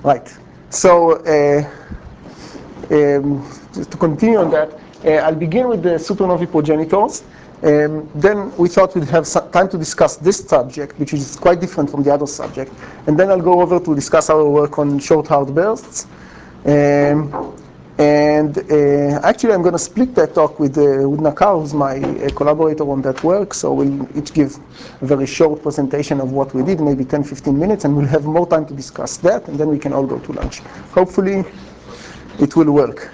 Right. So just to continue on that, I'll begin with the supernovae progenitors. Then we thought we'd have some time to discuss this subject, which is quite different from the other subject. And then I'll go over to discuss our work on short hard bursts. Actually, I'm going to split that talk with Nakar, who's my collaborator on that work. So we'll each give a very short presentation of what we did, maybe 10, 15 minutes, and we'll have more time to discuss that, and then we can all go to lunch. Hopefully, it will work.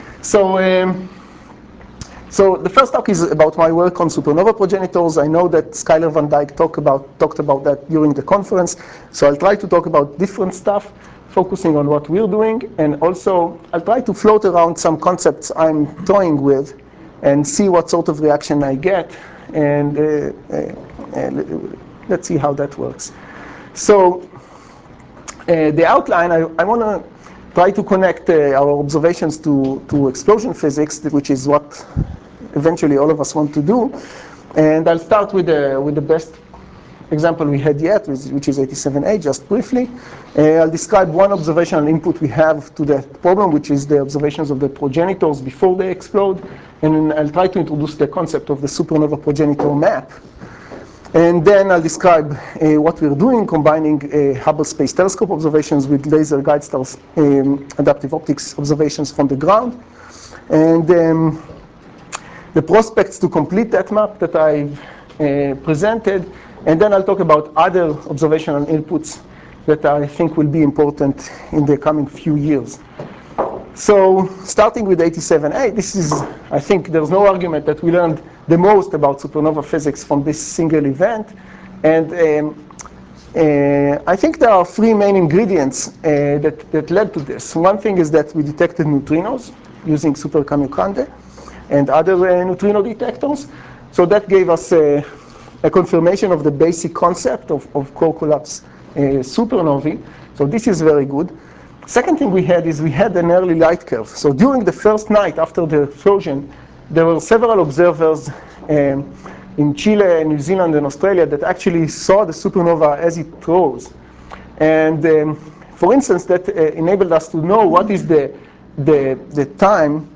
So the first talk is about my work on supernova progenitors. I know that Skyler Van Dyke talked about that during the conference. So I'll try to talk about different stuff, focusing on what we're doing. And also, I'll try to float around some concepts I'm toying with and see what sort of reaction I get. And let's see how that works. So the outline, I want to try to connect our observations to explosion physics, which is what eventually all of us want to do. And I'll start with the best example we had yet, which is 87A, just briefly. I'll describe one observational input we have to that problem, which is the observations of the progenitors before they explode. And I'll try to introduce the concept of the supernova progenitor map. And then I'll describe what we're doing, combining Hubble Space Telescope observations with laser guide stars adaptive optics observations from the ground. And the prospects to complete that map that I've presented. And then I'll talk about other observational inputs that I think will be important in the coming few years. So starting with 87A, this is, I think there's no argument that we learned the most about supernova physics from this single event. And I think there are three main ingredients that led to this. One thing is that we detected neutrinos using Super Kamiokande and other neutrino detectors. So that gave us a confirmation of the basic concept of core collapse supernovae. So this is very good. Second thing we had is we had an early light curve. So during the first night after the explosion, there were several observers in Chile, New Zealand, and Australia that actually saw the supernova as it rose. And for instance, that enabled us to know what is the time,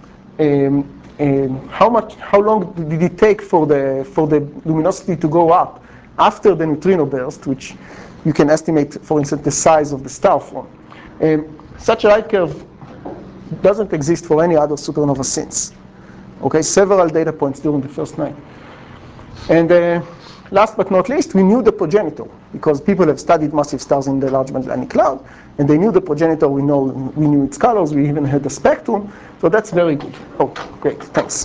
how long did it take for the luminosity to go up after the neutrino burst, which you can estimate, for instance, the size of the star from. Such a light curve doesn't exist for any other supernova since. Okay, several data points during the first night. And last but not least, we knew the progenitor, because people have studied massive stars in the Large Magellanic Cloud, and they knew the progenitor. We knew its colors. We even had the spectrum. So that's very good. Oh, great, thanks.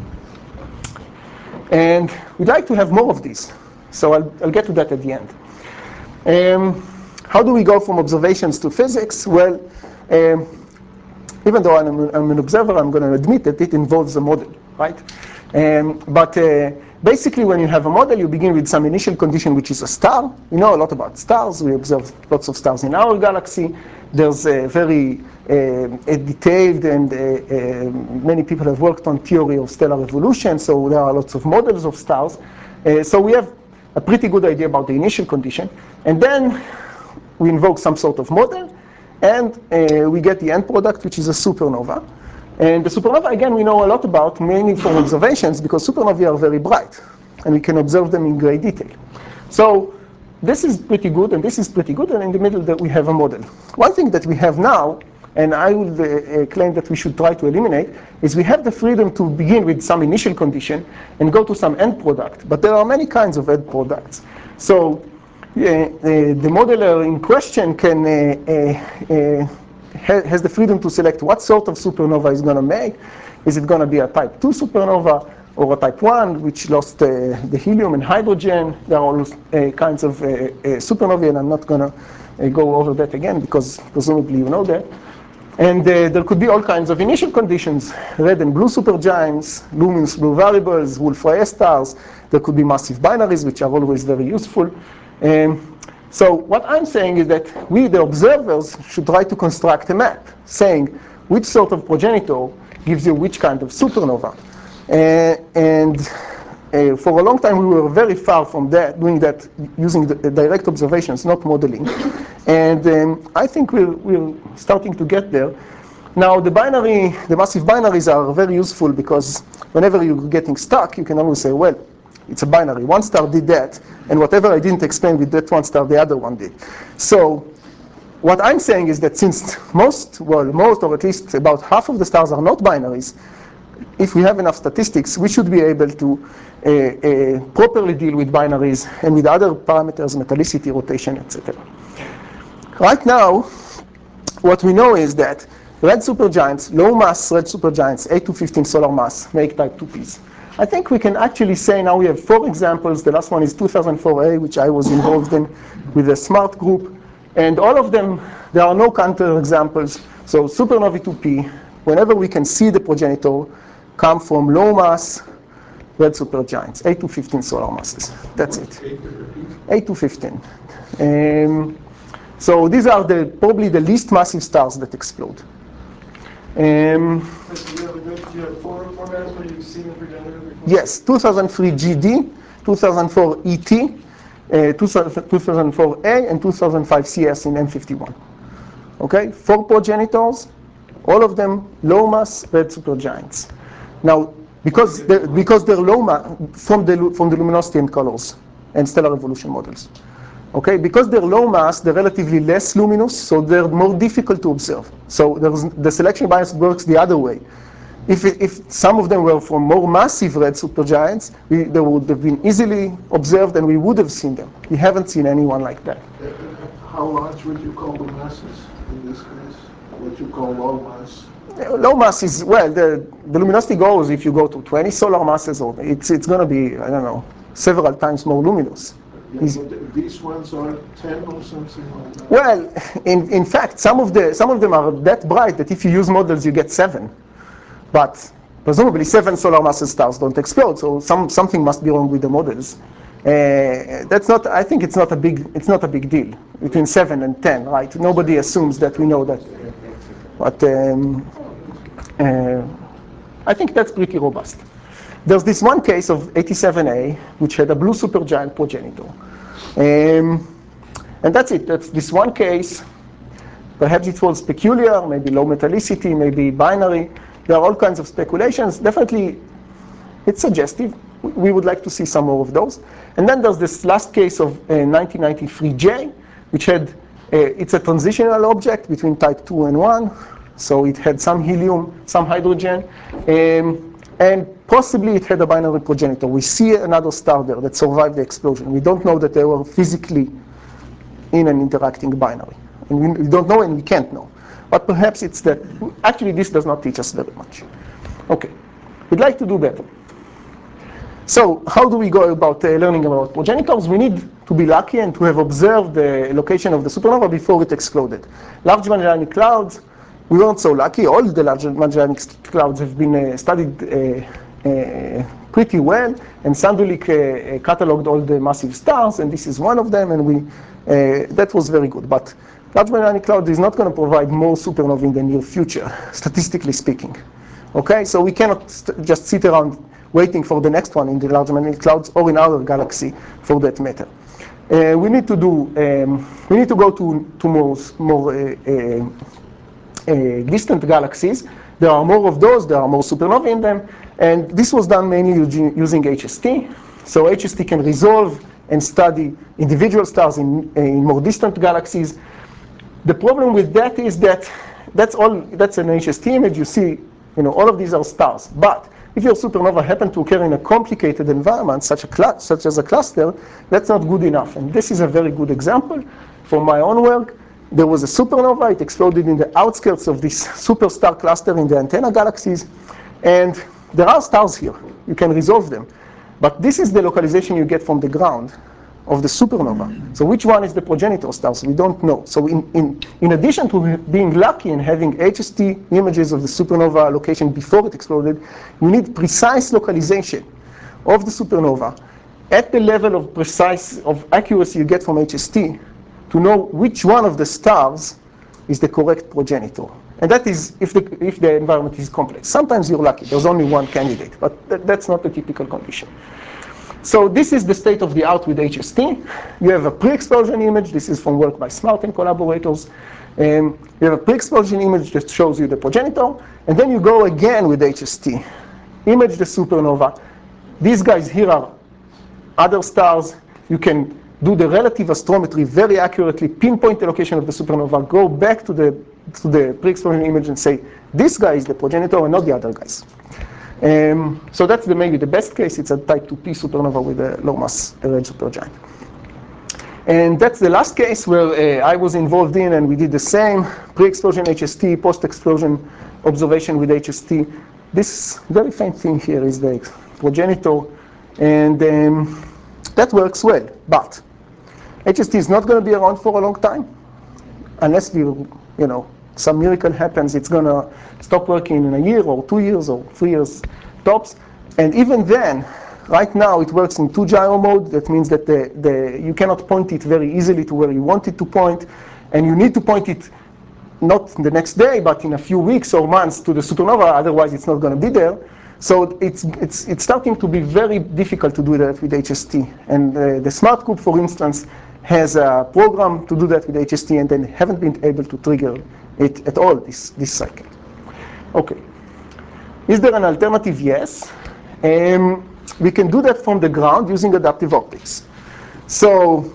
And we'd like to have more of these. So I'll get to that at the end. How do we go from observations to physics? Well, even though I'm an observer, I'm going to admit that it involves a model, right? But basically, when you have a model, you begin with some initial condition, which is a star. We know a lot about stars. We observe lots of stars in our galaxy. There's a very detailed and many people have worked on theory of stellar evolution. So there are lots of models of stars. So we have a pretty good idea about the initial condition. And then we invoke some sort of model, and we get the end product, which is a supernova. And the supernova, again, we know a lot about, mainly from observations, because supernovae are very bright, and we can observe them in great detail. So this is pretty good, and this is pretty good, and in the middle that we have a model. One thing that we have now, and I would claim that we should try to eliminate, is we have the freedom to begin with some initial condition and go to some end product. But there are many kinds of end products. So the modeler in question can has the freedom to select what sort of supernova is going to make. Is it going to be a type 2 supernova or a type 1, which lost the helium and hydrogen? There are all kinds of supernovae, and I'm not going to go over that again, because presumably you know that. And there could be all kinds of initial conditions, red and blue supergiants, luminous blue variables, Wolf-Rayet stars. There could be massive binaries, which are always very useful. So what I'm saying is that we, the observers, should try to construct a map saying which sort of progenitor gives you which kind of supernova. And for a long time, we were very far from that, doing that using the direct observations, not modeling. And I think we're starting to get there. Now, the massive binaries are very useful because whenever you're getting stuck, you can always say, well, it's a binary. One star did that, and whatever I didn't explain with that one star, the other one did. So what I'm saying is that since most, or at least about half of the stars are not binaries, if we have enough statistics, we should be able to properly deal with binaries and with other parameters, metallicity, rotation, etc. Right now, what we know is that red supergiants, low mass red supergiants, 8 to 15 solar mass, make type 2Ps. I think we can actually say now we have 4 examples. The last one is 2004A, which I was involved in with a smart group. And all of them, there are no counter examples. So supernovae 2P, whenever we can see the progenitor, come from low mass red supergiants, 8 to 15 solar masses. That's it. 8 to 15. So these are probably the least massive stars that explode. Do you have 4 formats where you've seen the progenitor before? Yes, 2003 GD, 2004 ET, 2004 A, and 2005 CS in M51. Okay, 4 progenitors, all of them low mass red supergiants. Now, because they're low mass from the luminosity and colors and stellar evolution models. Okay, because they're low mass, they're relatively less luminous, so they're more difficult to observe. So the selection bias works the other way. If some of them were from more massive red supergiants, they would have been easily observed and we would have seen them. We haven't seen anyone like that. How large would you call the masses in this case? What you call low mass? Low mass is, well, the luminosity goes if you go to 20 solar masses, or it's going to be, I don't know, several times more luminous. Yeah, but these ones are 10 or something like that. Well, in fact, some of them are that bright that if you use models, you get 7. But presumably 7 solar masses stars don't explode, so something must be wrong with the models. That's not. I think it's not a big deal between 7 and 10, right? Nobody assumes that we know that. But I think that's pretty robust. There's this one case of 87A, which had a blue supergiant progenitor. And that's it. That's this one case. Perhaps it was peculiar, maybe low metallicity, maybe binary. There are all kinds of speculations. Definitely, it's suggestive. We would like to see some more of those. And then there's this last case of 1993J, which had, it's a transitional object between type 2 and 1. So it had some helium, some hydrogen. And possibly it had a binary progenitor. We see another star there that survived the explosion. We don't know that they were physically in an interacting binary. And we don't know and we can't know. But perhaps it's that, actually this does not teach us very much. Okay, we'd like to do better. So how do we go about learning about progenitors? We need to be lucky and to have observed the location of the supernova before it exploded. Large Magellanic Clouds, we weren't so lucky. All the Large Magellanic Clouds have been studied pretty well, and Sandulik cataloged all the massive stars, and this is one of them, and that was very good. But Large Magellanic Cloud is not going to provide more supernovae in the near future, statistically speaking. Okay, so we cannot just sit around waiting for the next one in the Large Magellanic Clouds or in our galaxy, for that matter. We need to go to more distant galaxies. There are more of those. There are more supernovae in them, and this was done mainly using HST. So HST can resolve and study individual stars in more distant galaxies. The problem with that is that that's an HST image. You see, all of these are stars. But if your supernova happened to occur in a complicated environment, such as a cluster, that's not good enough. And this is a very good example from my own work. There was a supernova. It exploded in the outskirts of this superstar cluster in the antenna galaxies. And there are stars here. You can resolve them. But this is the localization you get from the ground of the supernova. So which one is the progenitor star? So we don't know. So in addition to being lucky and having HST images of the supernova location before it exploded, we need precise localization of the supernova at the level of accuracy you get from HST to know which one of the stars is the correct progenitor. And that is if the environment is complex. Sometimes you're lucky. There's only one candidate, but that's not the typical condition. So this is the state of the art with HST. You have a pre-explosion image. This is from work by Smart and collaborators. You have a pre-explosion image that shows you the progenitor. And then you go again with HST. Image the supernova. These guys here are other stars. You can do the relative astrometry very accurately, pinpoint the location of the supernova, go back to the pre-explosion image and say, this guy is the progenitor and not the other guys. So that's maybe the best case. It's a type 2P supernova with a low mass red supergiant. And that's the last case where I was involved in, and we did the same pre-explosion HST, post-explosion observation with HST. This very faint thing here is the progenitor, and that works well. But HST is not going to be around for a long time, unless some miracle happens. It's going to stop working in a year or 2 years or 3 years tops. And even then, right now it works in 2 gyro mode. That means that you cannot point it very easily to where you want it to point. And you need to point it not the next day, but in a few weeks or months to the supernova. Otherwise, it's not going to be there. So it's starting to be very difficult to do that with HST. And the Smart Group, for instance, has a program to do that with HST, and they haven't been able to trigger it at all this cycle. Okay. Is there an alternative? Yes. We can do that from the ground using adaptive optics. So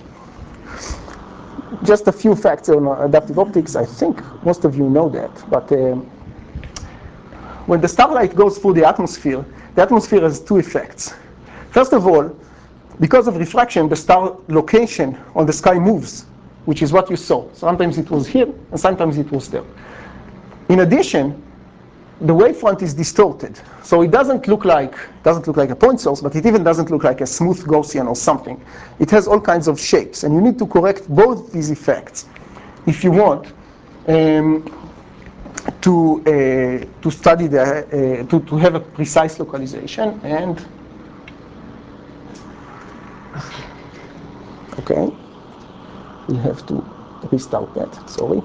just a few facts on adaptive optics. I think most of you know that. But when the starlight goes through the atmosphere has 2 effects. First of all, because of refraction, the star location on the sky moves, which is what you saw. Sometimes it was here, and sometimes it was there. In addition, the wavefront is distorted. So it doesn't look like a point source, but it even doesn't look like a smooth Gaussian or something. It has all kinds of shapes, and you need to correct both these effects if you want to study to have a precise localization. And okay, we have to restart that. Sorry.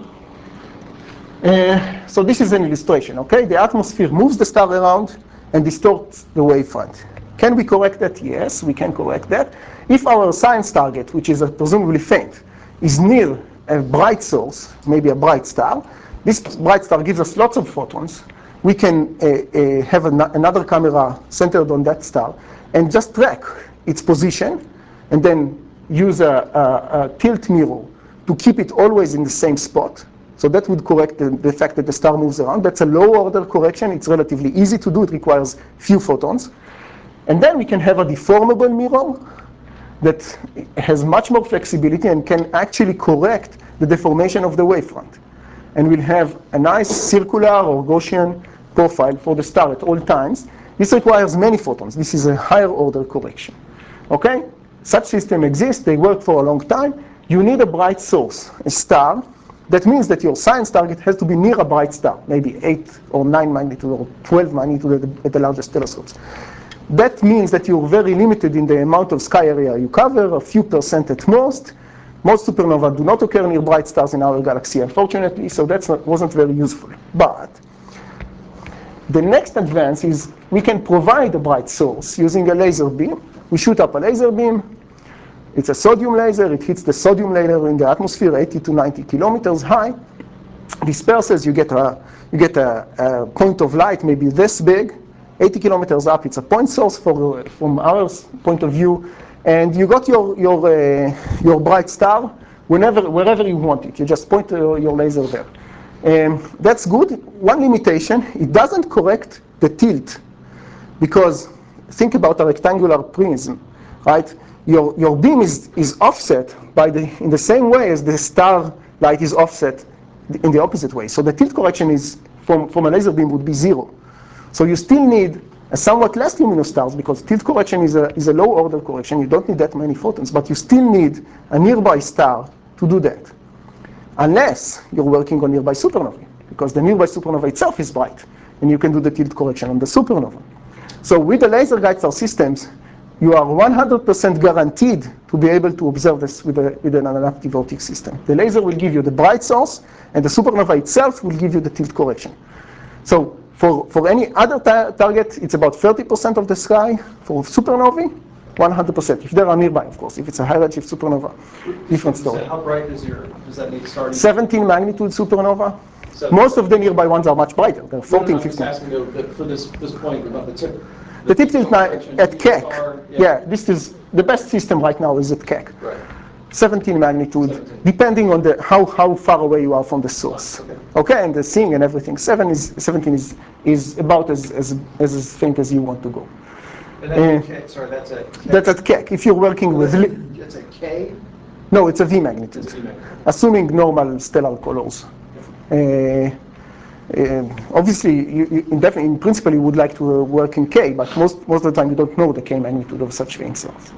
So this is an illustration, okay? The atmosphere moves the star around and distorts the wavefront. Can we correct that? Yes, we can correct that. If our science target, which is presumably faint, is near a bright source, maybe a bright star, this bright star gives us lots of photons. We can have another camera centered on that star and just track its position, and then use a tilt mirror to keep it always in the same spot. So that would correct the fact that the star moves around. That's a low-order correction. It's relatively easy to do. It requires few photons. And then we can have a deformable mirror that has much more flexibility and can actually correct the deformation of the wavefront. And we'll have a nice circular or Gaussian profile for the star at all times. This requires many photons. This is a higher-order correction. Okay? Such systems exist. They work for a long time. You need a bright source, a star. That means that your science target has to be near a bright star, maybe 8 or 9 magnitude or 12 magnitude at the largest telescopes. That means that you're very limited in the amount of sky area you cover, a few percent at most. Most supernovae do not occur near bright stars in our galaxy, unfortunately, so that wasn't very useful. But the next advance is we can provide a bright source using a laser beam. We shoot up a laser beam. It's a sodium laser. It hits the sodium layer in the atmosphere, 80 to 90 kilometers high. Disperses. You get a point of light, maybe this big, 80 kilometers up. It's a point source from our point of view, and you got your bright star wherever you want it. You just point your laser there. That's good. One limitation: it doesn't correct the tilt, because think about a rectangular prism, right? Your beam is offset in the same way as the star light is offset in the opposite way. So the tilt correction is from a laser beam would be 0. So you still need a somewhat less luminous stars, because tilt correction is a low order correction. You don't need that many photons, but you still need a nearby star to do that, unless you're working on nearby supernovae, because the nearby supernova itself is bright, and you can do the tilt correction on the supernova. So with the laser guide star systems, you are 100% guaranteed to be able to observe this with an adaptive optics system. The laser will give you the bright source, and the supernova itself will give you the tilt correction. So for any other target, it's about 30% of the sky. For supernovae, 100%. If they are nearby, of course. If it's a high redshift supernova, different story. How bright is does that mean starting? 17 magnitude supernova. So, Most of the nearby ones are much brighter. They're 14, I'm just 15. asking for this point about the tip. The tip is at Keck. Yeah. Yeah, this is the best system right now is at Keck. Right. 17 magnitude, 17. depending on how far away you are from the source. Okay, and the seeing and everything. 17 is about as faint as you want to go. And that's a K. Sorry, that's a K. That's at Keck. If you're working with... It's a K? No, it's a V magnitude. It's a V magnitude. Assuming normal stellar colors. Obviously, in principle, you would like to work in K, but most of the time you don't know the K magnitude of such faint stars.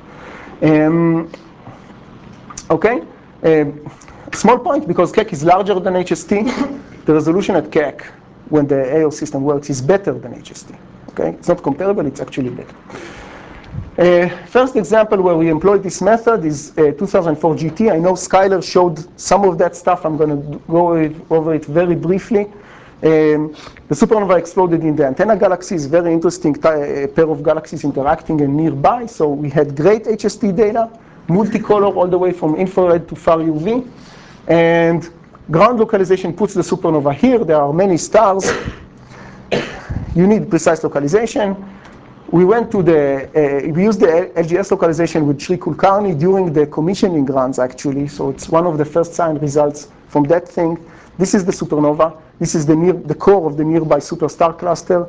Okay, small point, because Keck is larger than HST, the resolution at Keck, when the AO system works, is better than HST. Okay, it's not comparable, it's actually better. First example where we employed this method is 2004 GT. I know Skyler showed some of that stuff. I'm going to go over it very briefly. The supernova exploded in the antenna galaxies, very interesting pair of galaxies interacting and nearby. So we had great HST data, multicolor all the way from infrared to far UV. And ground localization puts the supernova here. There are many stars. You need precise localization. We went to we used the LGS localization with Shri Kulkarni during the commissioning runs, actually. So it's one of the first sign results from that thing. This is the supernova. This is the core of the nearby superstar cluster.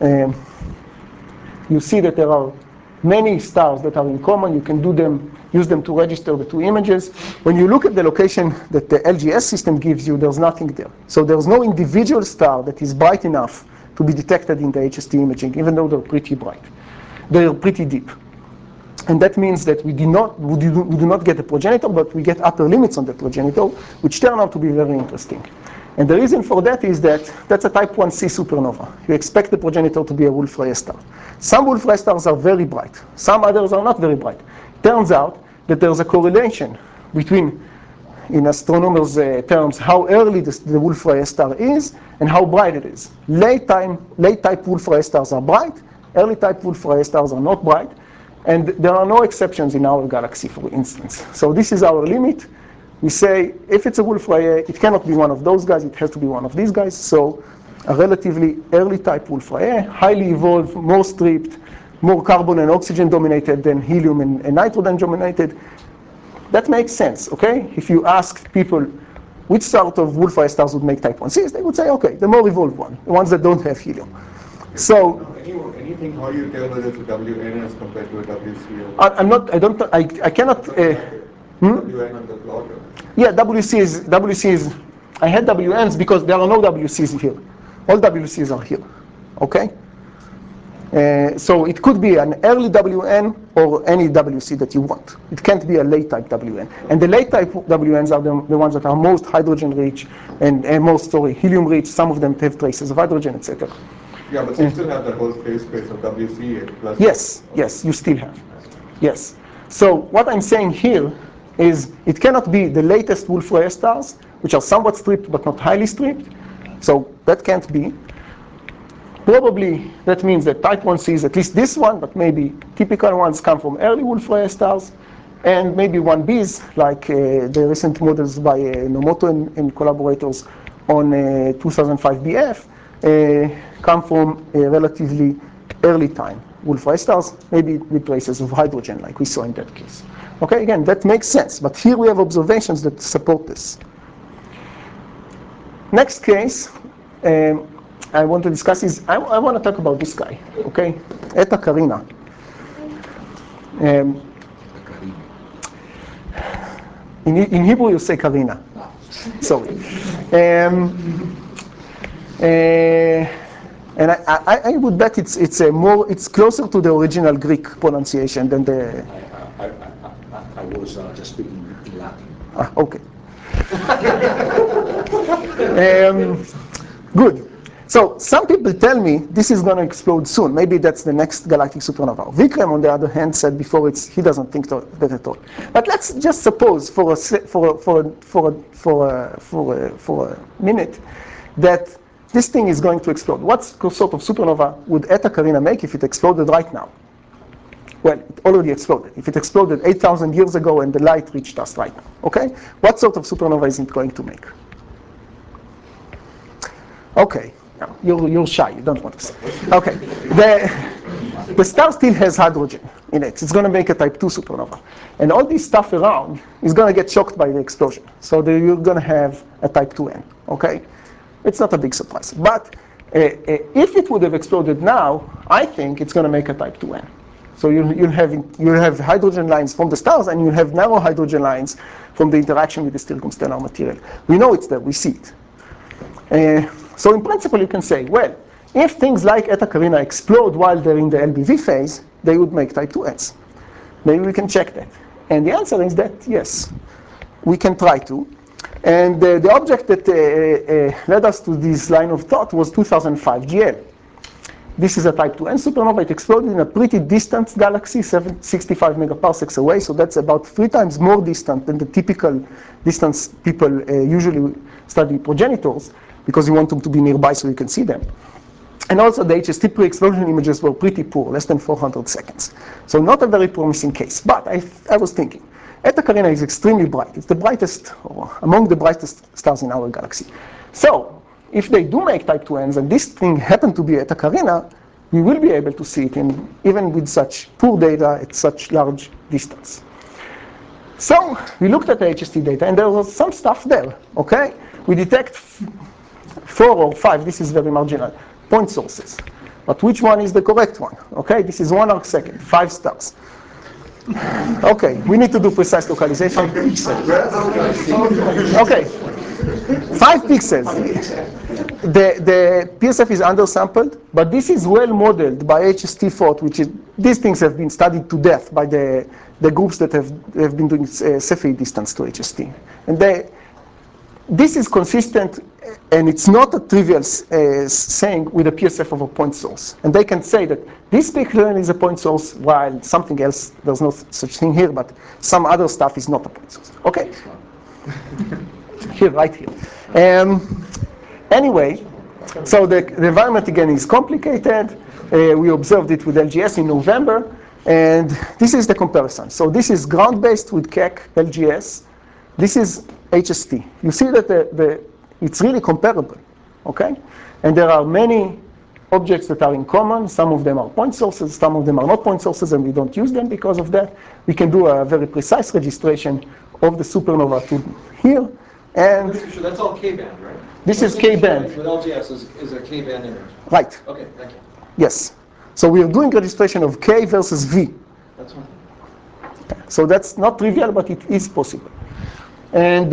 You see that there are many stars that are in common. You can use them to register the two images. When you look at the location that the LGS system gives you, there's nothing there. So there's no individual star that is bright enough to be detected in the HST imaging, even though they're pretty bright. They're pretty deep. And that means that we do not get a progenitor, but we get upper limits on the progenitor, which turn out to be very interesting. And the reason for that is that that's a type 1c supernova. You expect the progenitor to be a Wolf-Rayet star. Some Wolf-Rayet stars are very bright. Some others are not very bright. Turns out that there's a correlation between, in astronomers' terms, how early the Wolf-Rayet star is and how bright it is. Late type Wolf-Rayet stars are bright. Early type Wolf-Rayet stars are not bright. And there are no exceptions in our galaxy, for instance. So this is our limit. We say, if it's a Wolf-Rayet, it cannot be one of those guys. It has to be one of these guys. So a relatively early type Wolf-Rayet, highly evolved, more stripped, more carbon and oxygen dominated than helium and nitrogen dominated. That makes sense, okay? If you ask people which sort of Wolf-Rayet stars would make type 1Cs, they would say, okay, the more evolved one, the ones that don't have helium. So anything, how you tell whether it's a WN as compared to a WC? I cannot. WN on the plot? Yeah, WC is, I had WNs because there are no WCs here. All WCs are here, okay? So it could be an early WN or any WC that you want. It can't be a late type WN. And the late type WNs are the ones that are most hydrogen rich and most helium rich. Some of them have traces of hydrogen, etc. Yeah, but you still have that whole space of WC plus. Yes, you still have. Yes. So what I'm saying here is it cannot be the latest Wolf-Rayet stars, which are somewhat stripped but not highly stripped. So that can't be. Probably that means that type 1Cs, at least this one, but maybe typical ones come from early Wolf-Rayet stars, and maybe 1Bs, like the recent models by Nomoto and collaborators on 2005 BF, come from a relatively early time Wolf-Rayet stars, maybe with traces of hydrogen, like we saw in that case. Okay, again, that makes sense, but here we have observations that support this. Next case I want to discuss is, I want to talk about this guy, okay? Eta Carina. In Hebrew you say Carina. Sorry. And I would bet it's closer to the original Greek pronunciation than the. I was just speaking in Latin. Okay. Good. So some people tell me this is going to explode soon. Maybe that's the next galactic supernova. Vikram, on the other hand, said before he doesn't think that at all. But let's just suppose for a minute that this thing is going to explode. What sort of supernova would Eta Carina make if it exploded right now? Well, it already exploded. If it exploded 8,000 years ago and the light reached us right now, okay? What sort of supernova is it going to make? Okay, no, you're shy, you don't want to say. Okay, the star still has hydrogen in it. It's going to make a type 2 supernova. And all this stuff around is going to get shocked by the explosion. So you're going to have a type 2N, okay? It's not a big surprise. But if it would have exploded now, I think it's going to make a type 2N. So you'll have hydrogen lines from the stars, and you'll have narrow hydrogen lines from the interaction with the circumstellar material. We know it's there, we see it. So in principle, you can say, well, if things like Eta Carinae explode while they're in the LBV phase, they would make type 2Ns. Maybe we can check that. And the answer is that, yes, we can try to. And the object that led us to this line of thought was 2005 GL. This is a type 2N supernova. It exploded in a pretty distant galaxy, 65 megaparsecs away. So that's about 3 times more distant than the typical distance people usually study progenitors, because you want them to be nearby so you can see them. And also the HST pre-explosion images were pretty poor, less than 400 seconds. So not a very promising case. But I was thinking, Eta Carinae is extremely bright. It's the brightest, or among the brightest stars in our galaxy. So if they do make type 2Ns, and this thing happened to be Eta Carinae, we will be able to see it even with such poor data at such large distance. So we looked at the HST data, and there was some stuff there, okay? We detect 4 or 5, this is very marginal, point sources. But which one is the correct one? Okay, this is 1 arcsecond, 5 stars. Okay, we need to do precise localization. Okay, 5 pixels. The PSF is undersampled, but this is well modeled by HST Thought, which is, these things have been studied to death by the groups that have been doing Cepheid distance to HST. And this is consistent, and it's not a trivial saying with a PSF of a point source. And they can say that this pixel is a point source, while something else, there's no such thing here, but some other stuff is not a point source. Okay? Here, right here. Anyway, so the environment again is complicated. We observed it with LGS in November, and this is the comparison. So this is ground-based with Keck, LGS. This is HST. You see that it's really comparable, okay? And there are many objects that are in common. Some of them are point sources, some of them are not point sources, and we don't use them because of that. We can do a very precise registration of the supernova to here. And sure, that's all K-band, right? this is K-band. With LGS is a K-band image. Right. Okay, thank you. Yes. So we are doing registration of K versus V. That's fine. So that's not trivial, but it is possible. And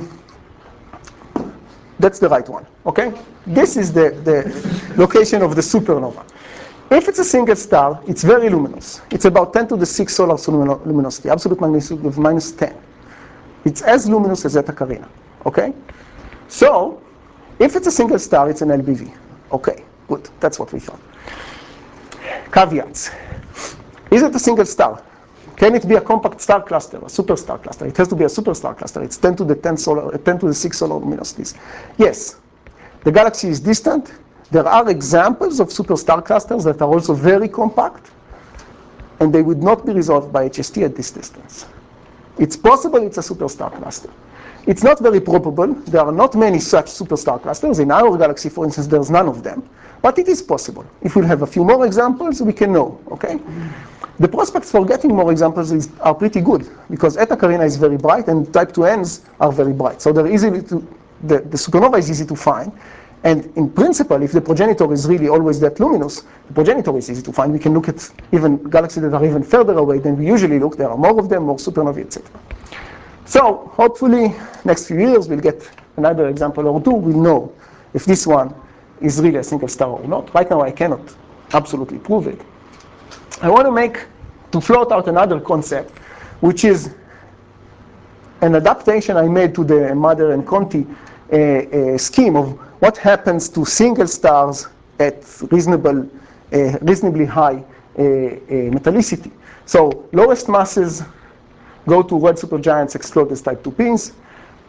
that's the right one, okay? This is the location of the supernova. If it's a single star, it's very luminous. It's about 10 to the 6 solar luminosity, absolute magnitude of -10. It's as luminous as Eta Carinae, okay? So if it's a single star, it's an LBV. Okay, good, that's what we thought. Caveats. Is it a single star? Can it be a compact star cluster, a superstar cluster? It has to be a superstar cluster. It's 10 to the 6 solar luminosities. Yes, the galaxy is distant. There are examples of superstar clusters that are also very compact, and they would not be resolved by HST at this distance. It's possible it's a superstar cluster. It's not very probable. There are not many such superstar clusters. In our galaxy, for instance, there's none of them. But it is possible. If we have a few more examples, we can know, okay? The prospects for getting more examples are pretty good, because Eta Carinae is very bright, and type 2Ns are very bright. So they're the supernova is easy to find. And in principle, if the progenitor is really always that luminous, the progenitor is easy to find. We can look at even galaxies that are even further away than we usually look. There are more of them, more supernovae, etc. So hopefully, next few years, we'll get another example or two. We'll know if this one is really a single star or not. Right now, I cannot absolutely prove it. I want to float out another concept, which is an adaptation I made to the Mather and Conti scheme of what happens to single stars at reasonably high metallicity. So lowest masses go to red supergiants, explode as type 2 pins.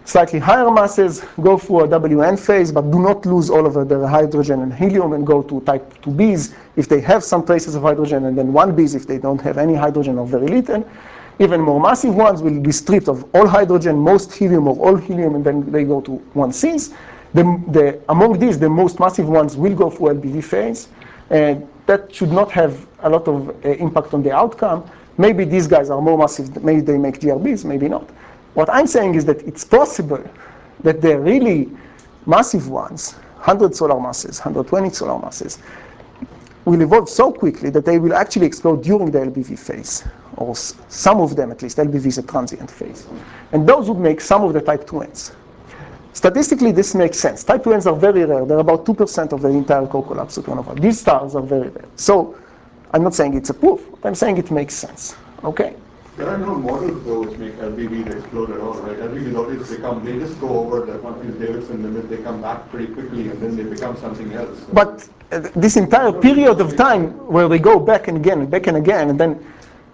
slightly higher masses go through a WN phase, but do not lose all of their hydrogen and helium and go to type 2Bs if they have some traces of hydrogen, and then 1Bs if they don't have any hydrogen or very little. Even more massive ones will be stripped of all hydrogen, most helium or all helium, and then they go to 1Cs. Among these, the most massive ones will go through LBV phase, and that should not have a lot of impact on the outcome. Maybe these guys are more massive, maybe they make GRBs, maybe not. What I'm saying is that it's possible that the really massive ones, 100 solar masses, 120 solar masses, will evolve so quickly that they will actually explode during the LBV phase, or some of them at least. LBV is a transient phase. And those would make some of the type 2Ns. Statistically, this makes sense. Type 2Ns are very rare. They're about 2% of the entire core collapse supernova. These stars are very rare. So I'm not saying it's a proof. I'm saying it makes sense. Okay? There are no models though which make LBVs explode at all, right? LBVs always become, they just go over the Davidson limit, they come back pretty quickly, and then they become something else. So. But this entire period of time where they go back and again, and then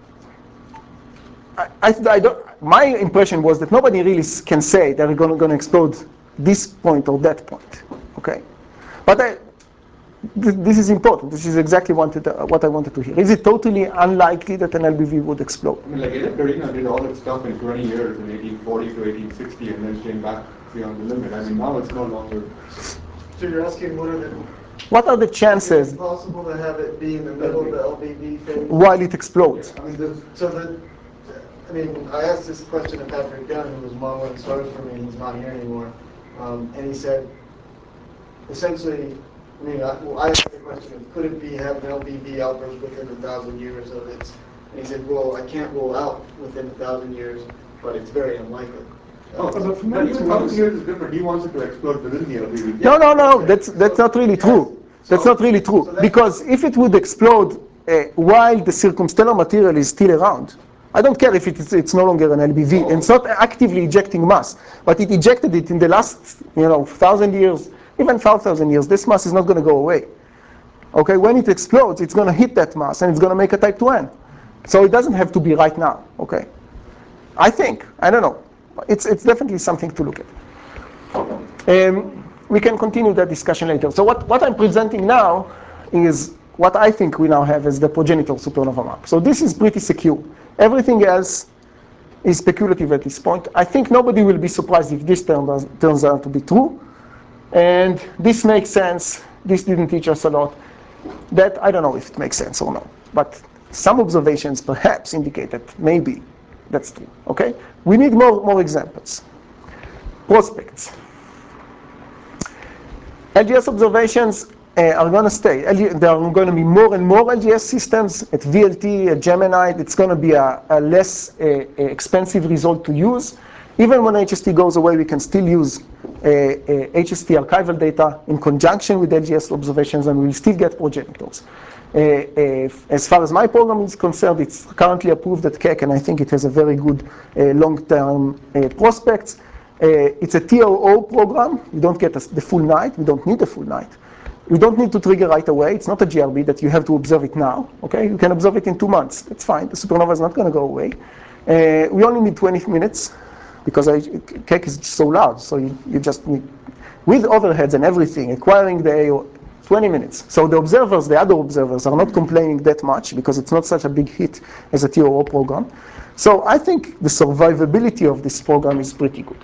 I don't. My impression was that nobody really can say they're going to explode this point or that point. Okay, but this is important. This is exactly what I wanted to hear. Is it totally unlikely that an LBV would explode? I mean, like Carina did all its stuff in 20 years, in 1840 to 1860, and then came back beyond the limit. I mean, now it's no longer. So you're asking what are the chances? Is it possible to have it be in the middle of the LBV phase? While it explodes? I mean, I asked this question to Patrick Gunn, who was modeling stars for me. He's not here anymore. And he said, essentially, I asked the question, could it have an LBV outburst within 1,000 years of its? And he said, well, I can't rule out within 1,000 years, but it's very unlikely. But even 1,000 years is different. He wants it to explode within the LBV. No. That's not really true. That's not really true. Because if it would explode while the circumstellar material is still around, I don't care if it's no longer an LBV. It's not actively ejecting mass, but it ejected it in the last 1,000 years, even 5,000 years. This mass is not going to go away. Okay, when it explodes, it's going to hit that mass and it's going to make a type 2N. So it doesn't have to be right now. Okay, I think. I don't know. It's definitely something to look at. We can continue that discussion later. So what I'm presenting now is what I think we now have as the progenitor supernova map. So this is pretty secure. Everything else is speculative at this point. I think nobody will be surprised if this turns out to be true. And this makes sense. This didn't teach us a lot. That, I don't know if it makes sense or not. But some observations perhaps indicate that maybe that's true. Okay? We need more examples. Prospects. LGS observations are going to stay. There are going to be more and more LGS systems at VLT, at Gemini. It's going to be a less expensive result to use. Even when HST goes away, we can still use HST archival data in conjunction with LGS observations, and we'll still get progenitors. As far as my program is concerned, it's currently approved at Keck, and I think it has a very good long-term prospects. It's a TOO program. We don't get the full night. We don't need the full night. We don't need to trigger right away. It's not a GRB that you have to observe it now. Okay, you can observe it in 2 months. That's fine. The supernova is not going to go away. We only need 20 minutes because Keck is so large. So you just need, with overheads and everything, acquiring the AO, 20 minutes. So the observers, the other observers, are not complaining that much because it's not such a big hit as a TOO program. So I think the survivability of this program is pretty good.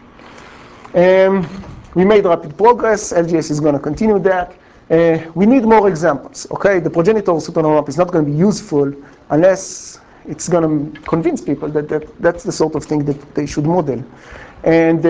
We made rapid progress. LGS is going to continue that. We need more examples. Okay, the progenitor supernova map is not going to be useful unless it's going to convince people that that's the sort of thing that they should model. And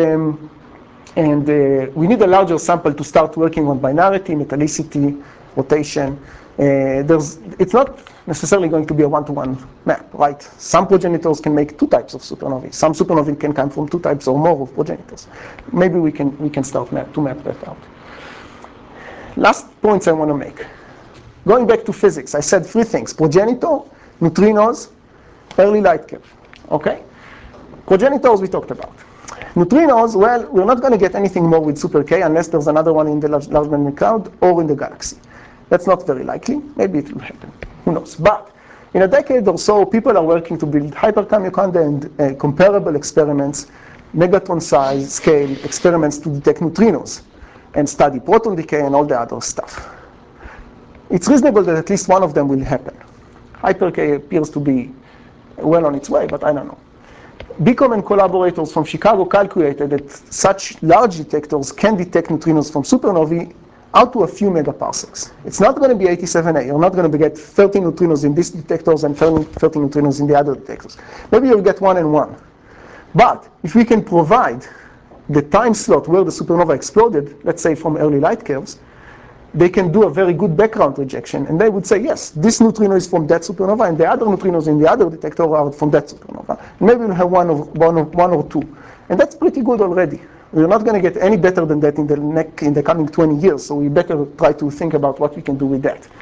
we need a larger sample to start working on binarity, metallicity, rotation. It's not necessarily going to be a one-to-one map, right? Some progenitors can make 2 types of supernovae. Some supernovae can come from 2 types or more of progenitors. Maybe we can start to map that out. Last points I want to make. Going back to physics, I said 3 things: progenitor, neutrinos, early light curve. Okay? Progenitors we talked about. Neutrinos, well, we're not going to get anything more with super K unless there's another one in the large magnetic cloud or in the galaxy. That's not very likely. Maybe it will happen. Who knows? But in a decade or so, people are working to build hypercamukanda and comparable experiments megatron size scale experiments to detect neutrinos and study proton decay and all the other stuff. It's reasonable that at least one of them will happen. Hyper-K appears to be well on its way, but I don't know. Beacom and collaborators from Chicago calculated that such large detectors can detect neutrinos from supernovae out to a few megaparsecs. It's not going to be 87A. You're not going to get 30 neutrinos in these detectors and 30 neutrinos in the other detectors. Maybe you'll get 1 and 1. But if we can provide the time slot where the supernova exploded, let's say from early light curves, they can do a very good background rejection. And they would say, yes, this neutrino is from that supernova, and the other neutrinos in the other detector are from that supernova. And maybe we'll have one or two. And that's pretty good already. We're not going to get any better than that in the coming 20 years, so we better try to think about what we can do with that.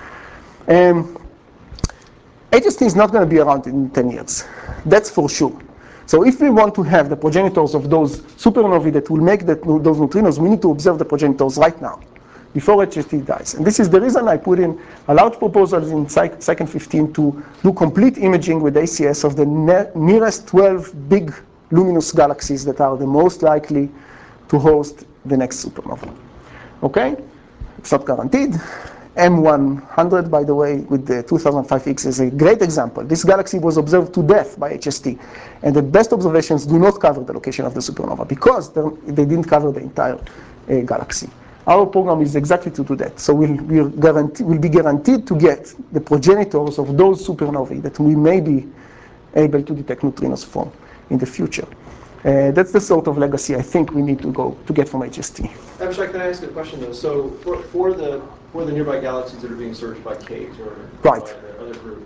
HST is not going to be around in 10 years. That's for sure. So if we want to have the progenitors of those supernovae that will make those neutrinos, we need to observe the progenitors right now, before HST dies. And this is the reason I put in a large proposal in Second 15 to do complete imaging with ACS of the nearest 12 big luminous galaxies that are the most likely to host the next supernova. Okay? It's not guaranteed. M100, by the way, with the 2005X is a great example. This galaxy was observed to death by HST. And the best observations do not cover the location of the supernova because they didn't cover the entire galaxy. Our program is exactly to do that. So we'll be guaranteed to get the progenitors of those supernovae that we may be able to detect neutrinos from in the future. That's the sort of legacy I think we need to get from HST. Abhishek, can I ask a question though? So for the nearby galaxies that are being searched by Kate or right. by the other group,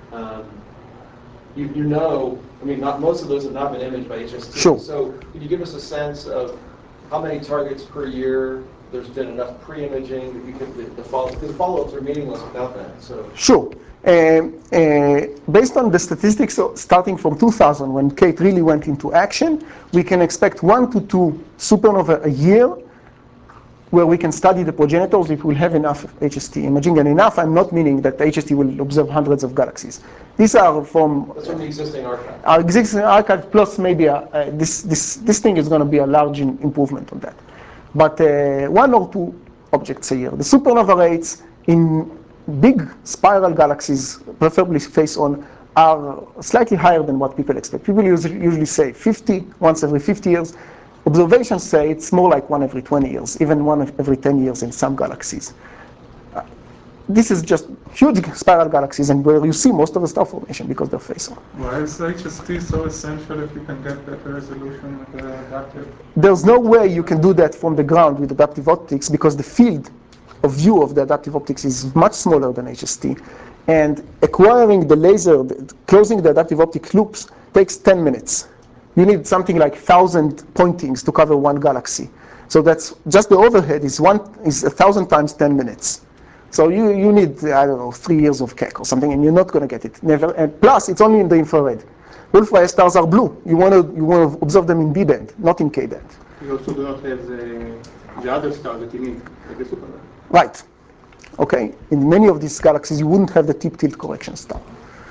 you know, I mean, most of those have not been imaged by HST. Sure. So can you give us a sense of how many targets per year? There's been enough pre-imaging that you could, because the follow-ups are meaningless without that. So sure. Based on the statistics starting from 2000, when Kate really went into action, we can expect 1 to 2 supernova a year where we can study the progenitors if we'll have enough HST imaging. And enough, I'm not meaning that HST will observe hundreds of galaxies. These are from that's from the existing archive. Our existing archive, plus maybe this thing is going to be a large improvement on that. But 1 or 2 objects a year. The supernova rates in big spiral galaxies, preferably face-on, are slightly higher than what people expect. People usually say 50 once every 50 years. Observations say it's more like 1 every 20 years, even 1 every 10 years in some galaxies. This is just huge spiral galaxies, and where you see most of the star formation because they're face-on. Why is HST so essential if you can get better resolution with the adaptive? There's no way you can do that from the ground with adaptive optics because the field of view of the adaptive optics is much smaller than HST. And acquiring the laser, closing the adaptive optic loops takes 10 minutes. You need something like 1,000 pointings to cover one galaxy. So that's just the overhead is 1,000 times 10 minutes. So you need, I don't know, 3 years of keck or something, and you're not going to get it. Never. And plus, it's only in the infrared. Wolf-Rayet stars are blue. You want to observe them in B-band, not in K-band. You also do not have the other star that you need, like the supernova. Right. Okay. In many of these galaxies, you wouldn't have the tip tilt correction star.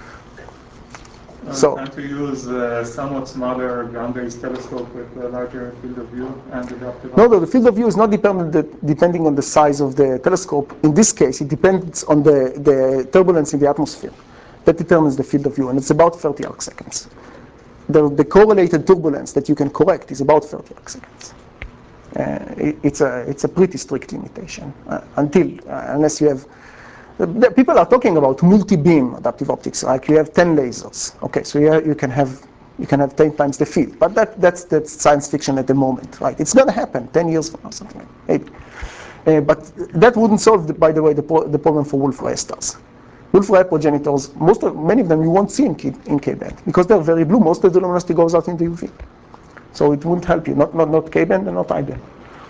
So can't you use somewhat smaller ground-based telescope with a larger field of view and adaptive? No, the field of view is not depending on the size of the telescope. In this case, it depends on the turbulence in the atmosphere. That determines the field of view, and it's about 30 arc seconds. The correlated turbulence that you can correct is about 30 arc seconds. It's a pretty strict limitation unless you have. People are talking about multi-beam adaptive optics, like you have 10 lasers. Okay, so you can have 10 times the field, but that's science fiction at the moment, right? It's going to happen 10 years from now, something like maybe. But that wouldn't solve, by the way, the problem for Wolf-Rayet stars. Wolf-Rayet progenitors, many of them you won't see in K-band because they're very blue. Most of the luminosity goes out in the UV, so it won't help you. Not K-band and not I-band.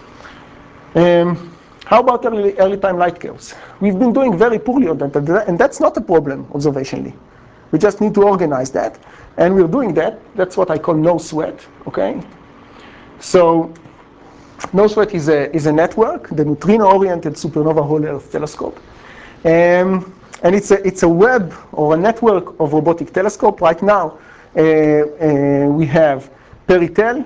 How about early time light curves? We've been doing very poorly on that, and that's not a problem observationally. We just need to organize that, and we're doing that. That's what I call no sweat. Okay, so no sweat is a network, the neutrino-oriented supernova whole Earth telescope, and it's a web or a network of robotic telescope. Right now, we have Peritel,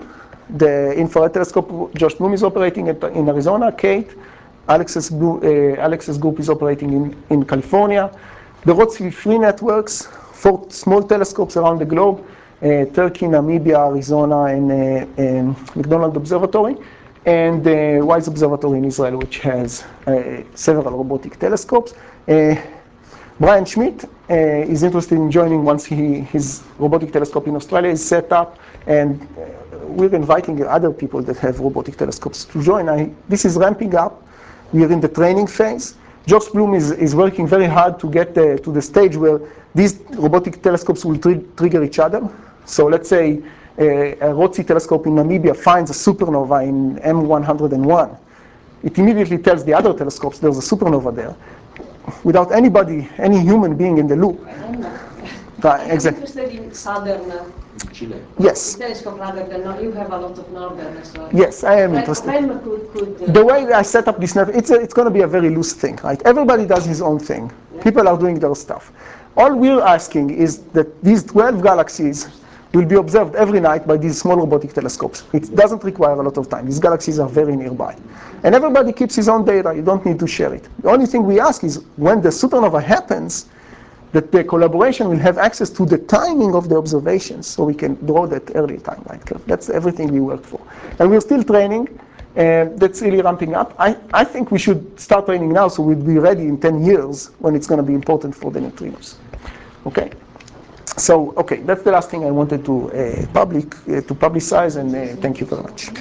The infrared telescope, Josh Bloom is operating in Arizona. Kate, Alex's group is operating in California. The ROTC-free networks, 4 small telescopes around the globe, Turkey, Namibia, Arizona, and McDonald Observatory, and WISE Observatory in Israel, which has several robotic telescopes. Brian Schmidt is interested in joining once his robotic telescope in Australia is set up, and we're inviting other people that have robotic telescopes to join. This is ramping up. We are in the training phase. Josh Bloom is working very hard to get to the stage where these robotic telescopes will trigger each other. So let's say a ROTC telescope in Namibia finds a supernova in M101. It immediately tells the other telescopes there's a supernova there, without any human being in the loop. I'm Exactly. interested in southern Chile. Yes. telescope rather than you have a lot of northern as well. Yes, I am But interested. when could The way I set up this network, it's going to be a very loose thing, right? Everybody does his own thing. People are doing their stuff. All we're asking is that these 12 galaxies will be observed every night by these small robotic telescopes. It doesn't require a lot of time. These galaxies are very nearby. And everybody keeps his own data. You don't need to share it. The only thing we ask is when the supernova happens, that the collaboration will have access to the timing of the observations, so we can draw that early timeline curve. That's everything we work for. And we're still training, and that's really ramping up. I think we should start training now, so we'll be ready in 10 years when it's going to be important for the neutrinos. Okay? So, okay, that's the last thing I wanted to publicize, and thank you very much.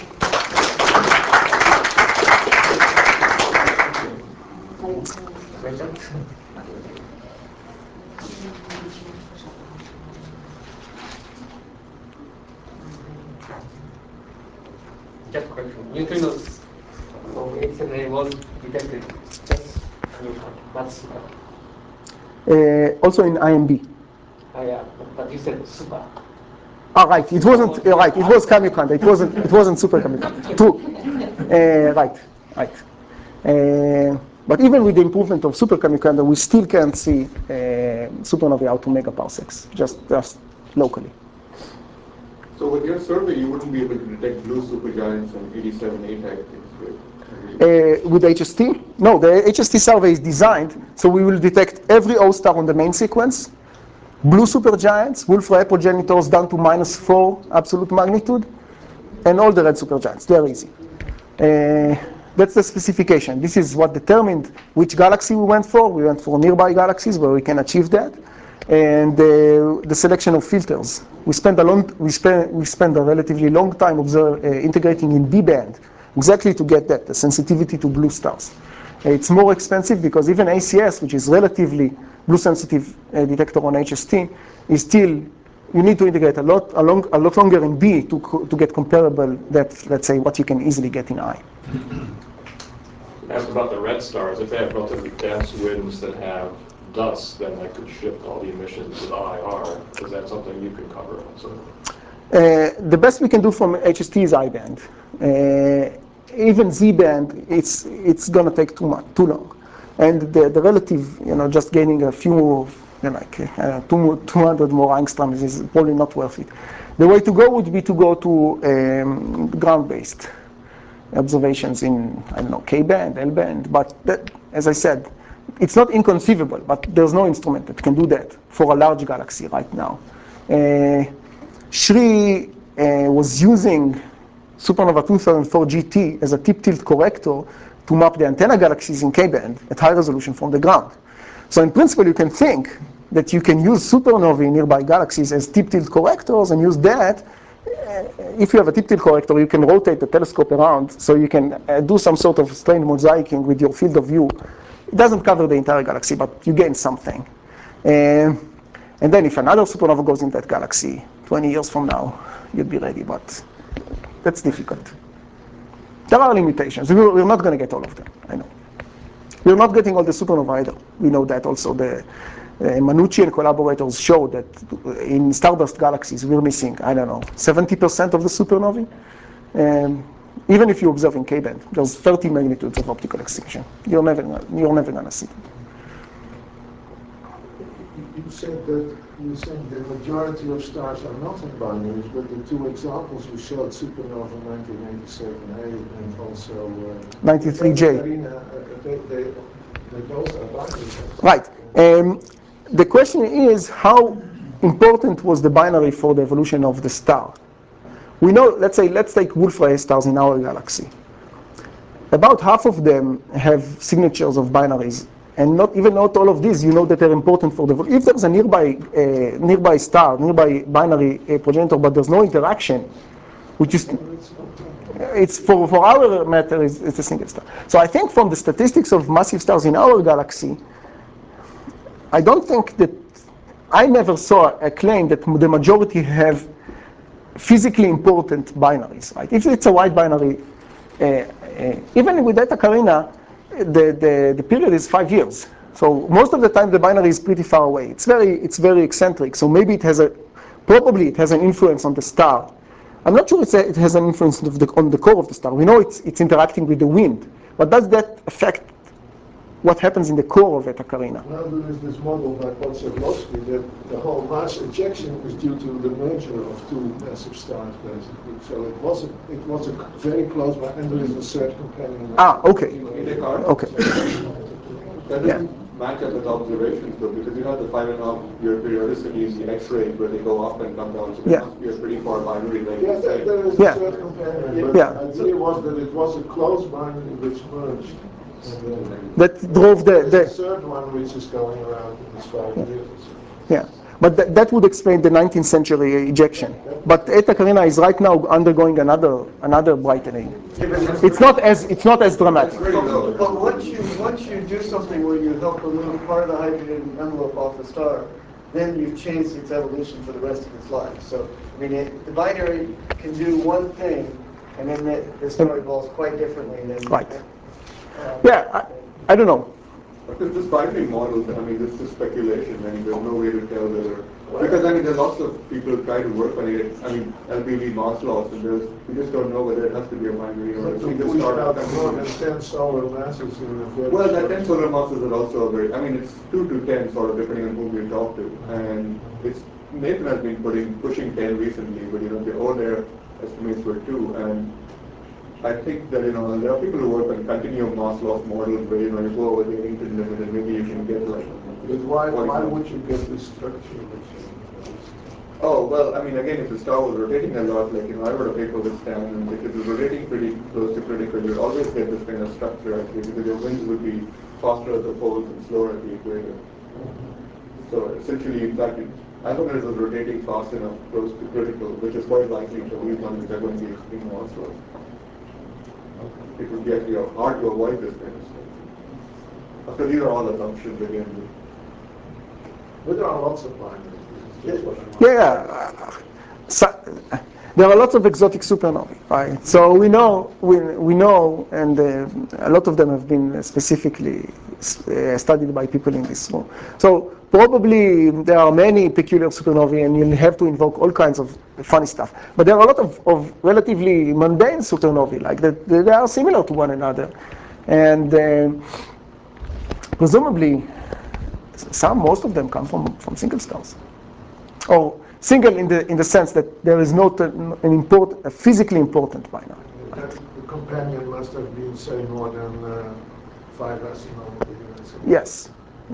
Just a question. Neutrinos, so X-ray was detected just neutron, not super. Also in IMB. Yeah, but you said super. Ah, right. It wasn't right. It was Kamiokande. It wasn't super Kamiokande. True. Right. But even with the improvement of super Kamiokande, we still can't see supernovae out to megaparsecs, just locally. So with your survey, you wouldn't be able to detect blue supergiants and 87A type things, right? With HST? No, the HST survey is designed so we will detect every O star on the main sequence, blue supergiants, Wolf-Rayet progenitors down to -4 absolute magnitude, and all the red supergiants. They're easy. That's the specification. This is what determined which galaxy we went for. We went for nearby galaxies where we can achieve that, and the selection of filters. We spent a relatively long time integrating in B-band, exactly to get that, the sensitivity to blue stars. It's more expensive because even ACS, which is relatively blue-sensitive detector on HST, is still, you need to integrate a lot longer in B to get comparable that, let's say, what you can easily get in I. Ask about the red stars. If they have relatively dense winds that have dust, then that could shift all the emissions to the IR. Is that something you can cover also? The best we can do from HST is I-band. Even Z-band, it's going to take too long. And the relative, just gaining a few, 200 more angstroms is probably not worth it. The way to go would be to go to ground-based observations in, K-band, L-band. But that, as I said, it's not inconceivable, but there's no instrument that can do that for a large galaxy right now. Shri was using Supernova 2004 GT as a tip tilt corrector to map the antenna galaxies in K-band at high resolution from the ground. So in principle, you can think that you can use supernovae in nearby galaxies as tip tilt correctors and use that. If you have a tip tilt corrector, you can rotate the telescope around, so you can do some sort of strain mosaicing with your field of view. It doesn't cover the entire galaxy, but you gain something. And then if another supernova goes in that galaxy, 20 years from now, you'd be ready, but that's difficult. There are limitations. We're not going to get all of them, I know. We're not getting all the supernovae either. We know that also. Manucci and collaborators show that in starburst galaxies, we're missing, 70% of the supernovae. Even if you observe in K-band, there's 30 magnitudes of optical extinction. You're never going to see them. You said that you think the majority of stars are not in binaries, but the two examples you showed, supernova 1987A and also 93J. They both are binaries. Right. The question is, how important was the binary for the evolution of the star? We know, let's take Wolf-Rayet stars in our galaxy. About half of them have signatures of binaries, and not all of these, you know that they're important for the. If there's a nearby star, nearby binary progenitor, but there's no interaction, which is it's for our matter, it's a single star. So I think from the statistics of massive stars in our galaxy, I don't think that I never saw a claim that the majority have physically important binaries. Right? If it's a wide binary. Even with Eta Carina, the period is 5 years. So most of the time the binary is pretty far away. It's very eccentric. So maybe probably it has an influence on the star. I'm not sure it has an influence on the core of the star. We know it's interacting with the wind, but does that affect what happens in the core of Eta Carina? Now there is this model by Podczewski that the whole mass ejection is due to the merger of two massive stars, basically. So it was a very close one, and there is a third companion. Okay. Okay. That doesn't match up with observations, though, because you have the 5.5-year periodicity in the X-ray where they go up and come down. So it must be a pretty far binary. Like yes, there is a third companion. But the idea was that it was a close binary which merged. That drove the third one, which is going around in this 5 years. Yeah, but that would explain the 19th century ejection. But Eta Carina is right now undergoing another brightening. It's not as dramatic. But once you do something where you help remove part of the hydrogen envelope off the star, then you've changed its evolution for the rest of its life. So I mean, the binary can do one thing, and then the star evolves quite differently than. Right. Yeah, I don't know. Because this binary model, I mean, this is speculation, and there's no way to tell whether. Because, I mean, there are lots of people try to work on it. I mean, LBV mass loss, and we just don't know whether it has to be a binary or a single star. More than 10 solar masses in the very. Well, that 10 solar masses are also a very. I mean, it's 2 to 10, sort of, depending on whom you talk to. And Nathan has been pushing 10 recently, but, the older estimates were 2. And I think that, there are people who work on continuum mass loss models where, you go over the Einstein limit and maybe you can get like. But why would you get this structure? Oh, well, I mean, again, if the star was rotating a lot, like, I wrote a paper with Stan, and if it was rotating pretty close to critical, you'd always get this kind of structure, actually, because your winds would be faster at the poles and slower at the equator. So essentially, in fact, as long as it was rotating fast enough close to critical, which is quite likely for these ones which are going to be extreme mass loss, it would be actually hard to avoid this kind of stuff. Of course, these are all assumptions again. But there are lots of binaries. Yeah. There are lots of exotic supernovae, right? So we know, and a lot of them have been specifically studied by people in this room. So probably there are many peculiar supernovae, and you'll have to invoke all kinds of funny stuff. But there are a lot of relatively mundane supernovae, like that they are similar to one another, and presumably most of them come from single stars. Or single in the sense that there is not a physically important binary. Right? The companion must have been, say, more than 5 astronomical units. Yes.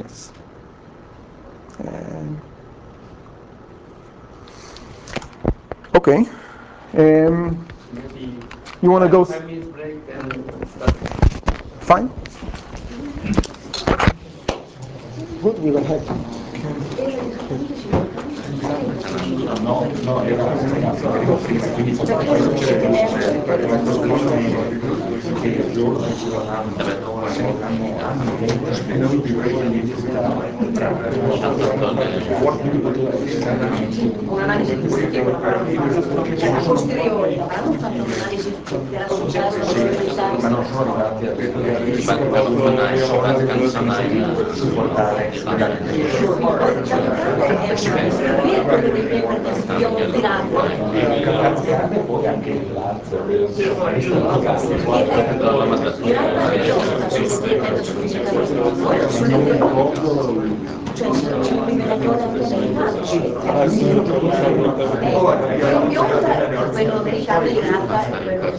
Okay. Maybe you want to go? 5 minutes break and start. Fine. Good, we will have. Un'analisi posteriore, cioè a posteriori, ma hanno fatto un'analisi della successo ma non sono arrivati a e poi anche il Lazio cioè quello americano in realtà è quello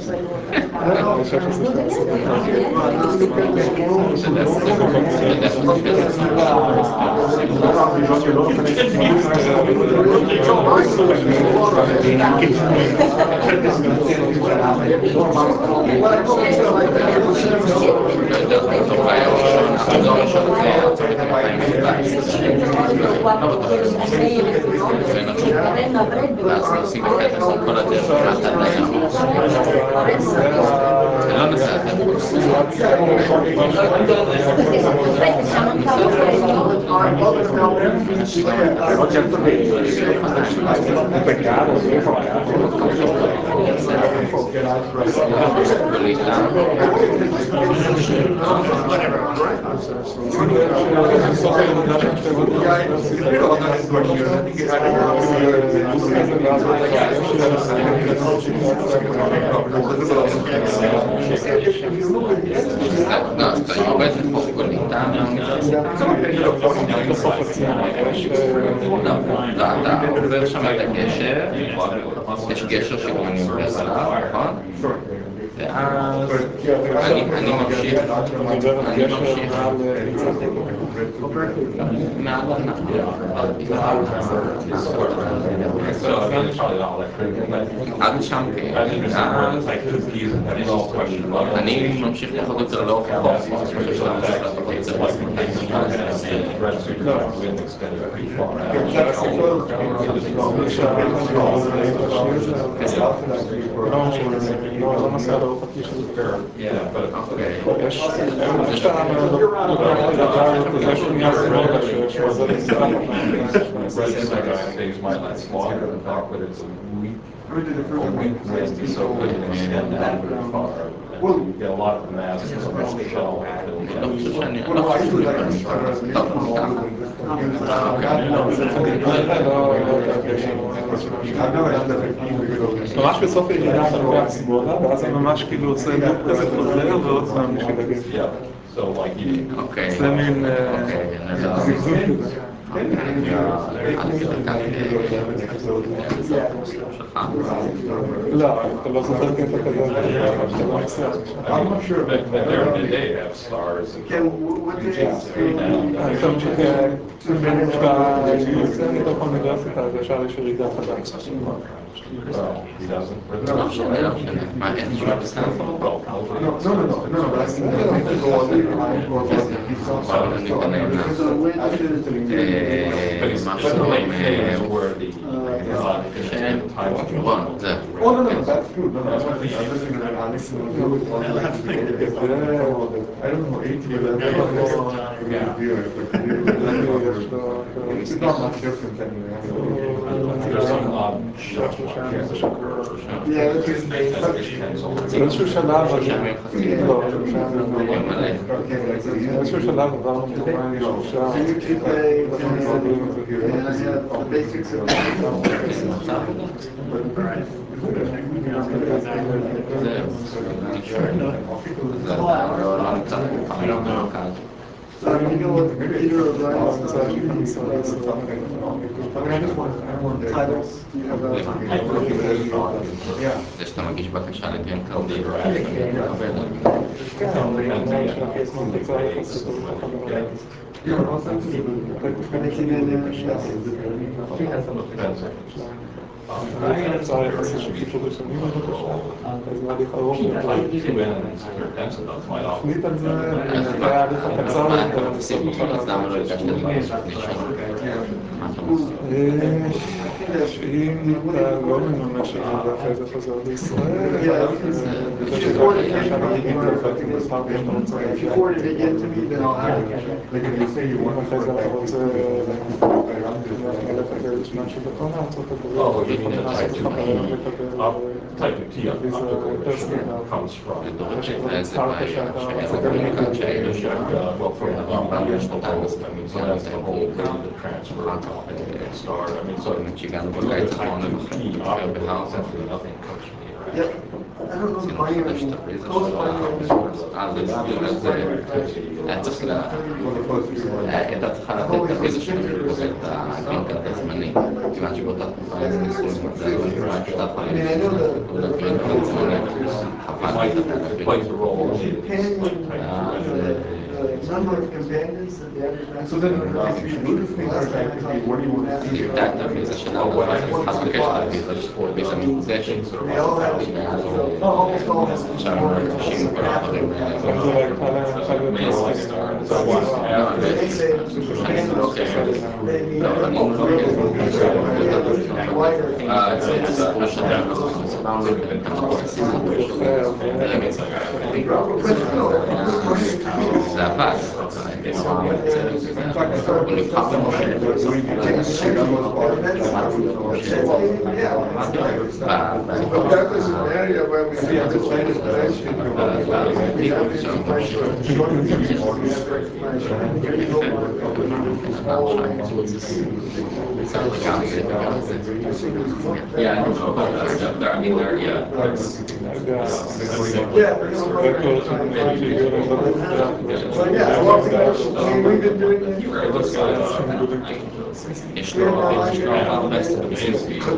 No, sto questo è un po' quell'italiano. אתה עובר שם את הגשר, יש גשר שקוראים ברסלב, נכון? ואז אני ממשיך מעל עד שם כן, אני ממשיך פחות או יותר לאורך החוף, יש לה ממשיך לעשות את זה לא נוסע לאורך הכביש הזה. יש שנייה שמאלה שזה נצטרך Well, you get a lot of mass shell. ממש בסוף הירידה אתה לוקח שמאלה, ואז אני ממש כאילו עושה לופ כזה חוזר ועוד פעם בשביל להגיע. זה מין זיגזוג כזה. לא, אתה לא זוכר קטע כזה שאתה לא נוסע. אתה ממשיך, כשאתה יוצא מתוך האוניברסיטה, אז ישר יש ירידה חדש. מה, אין שום בסטנפורד? משהו עם רון, זה באיזשהו שלב באיזשהו שלב עברנו מרומניה שלושה So I'm going to go with Peter O'Brien's titles. Do you have זה שאתה מגיש בקשה לגרין קארד הצעה יחסי של קיצור ראשונים בבקשה, אז מה הליך ארוך יותר. נחליט על זה, זה היה הליך הקצר יותר, בסוף נוכל שאם אתה לא מממש את זה ואחרי זה חוזר לישראל, וזה שקורה שם נגיד כלפתי מסחר ואתה רוצה להגיע. אם אחרי זה אתה רוצה לקבל משהו בכל הארצות הברית, type 2 T comes from well from the national the transfer star. I mean, so the type T essentially nothing comes from the interaction. ניסינו לחדש את הוויזה שלו, אז היה צריך הייתה צריכה לתת את הוויזה שלו ואת הגרינקארד הזמני, כיוון שבאותה תקופה אז ניסו זה לא נקרא שטח תעודת גרינקארד זמני, חפשתי את number of companions that the average So then, if you move things are activity, what do you want to see? נבדק את הוויזה שלה, אז חד בקש את הוויזה מחודשת, עכשיו מרגישים כל הדברים זה עבד, הוא נבחר That is an area where we have to change we've been doing it. יש לו הרבה סטודנטים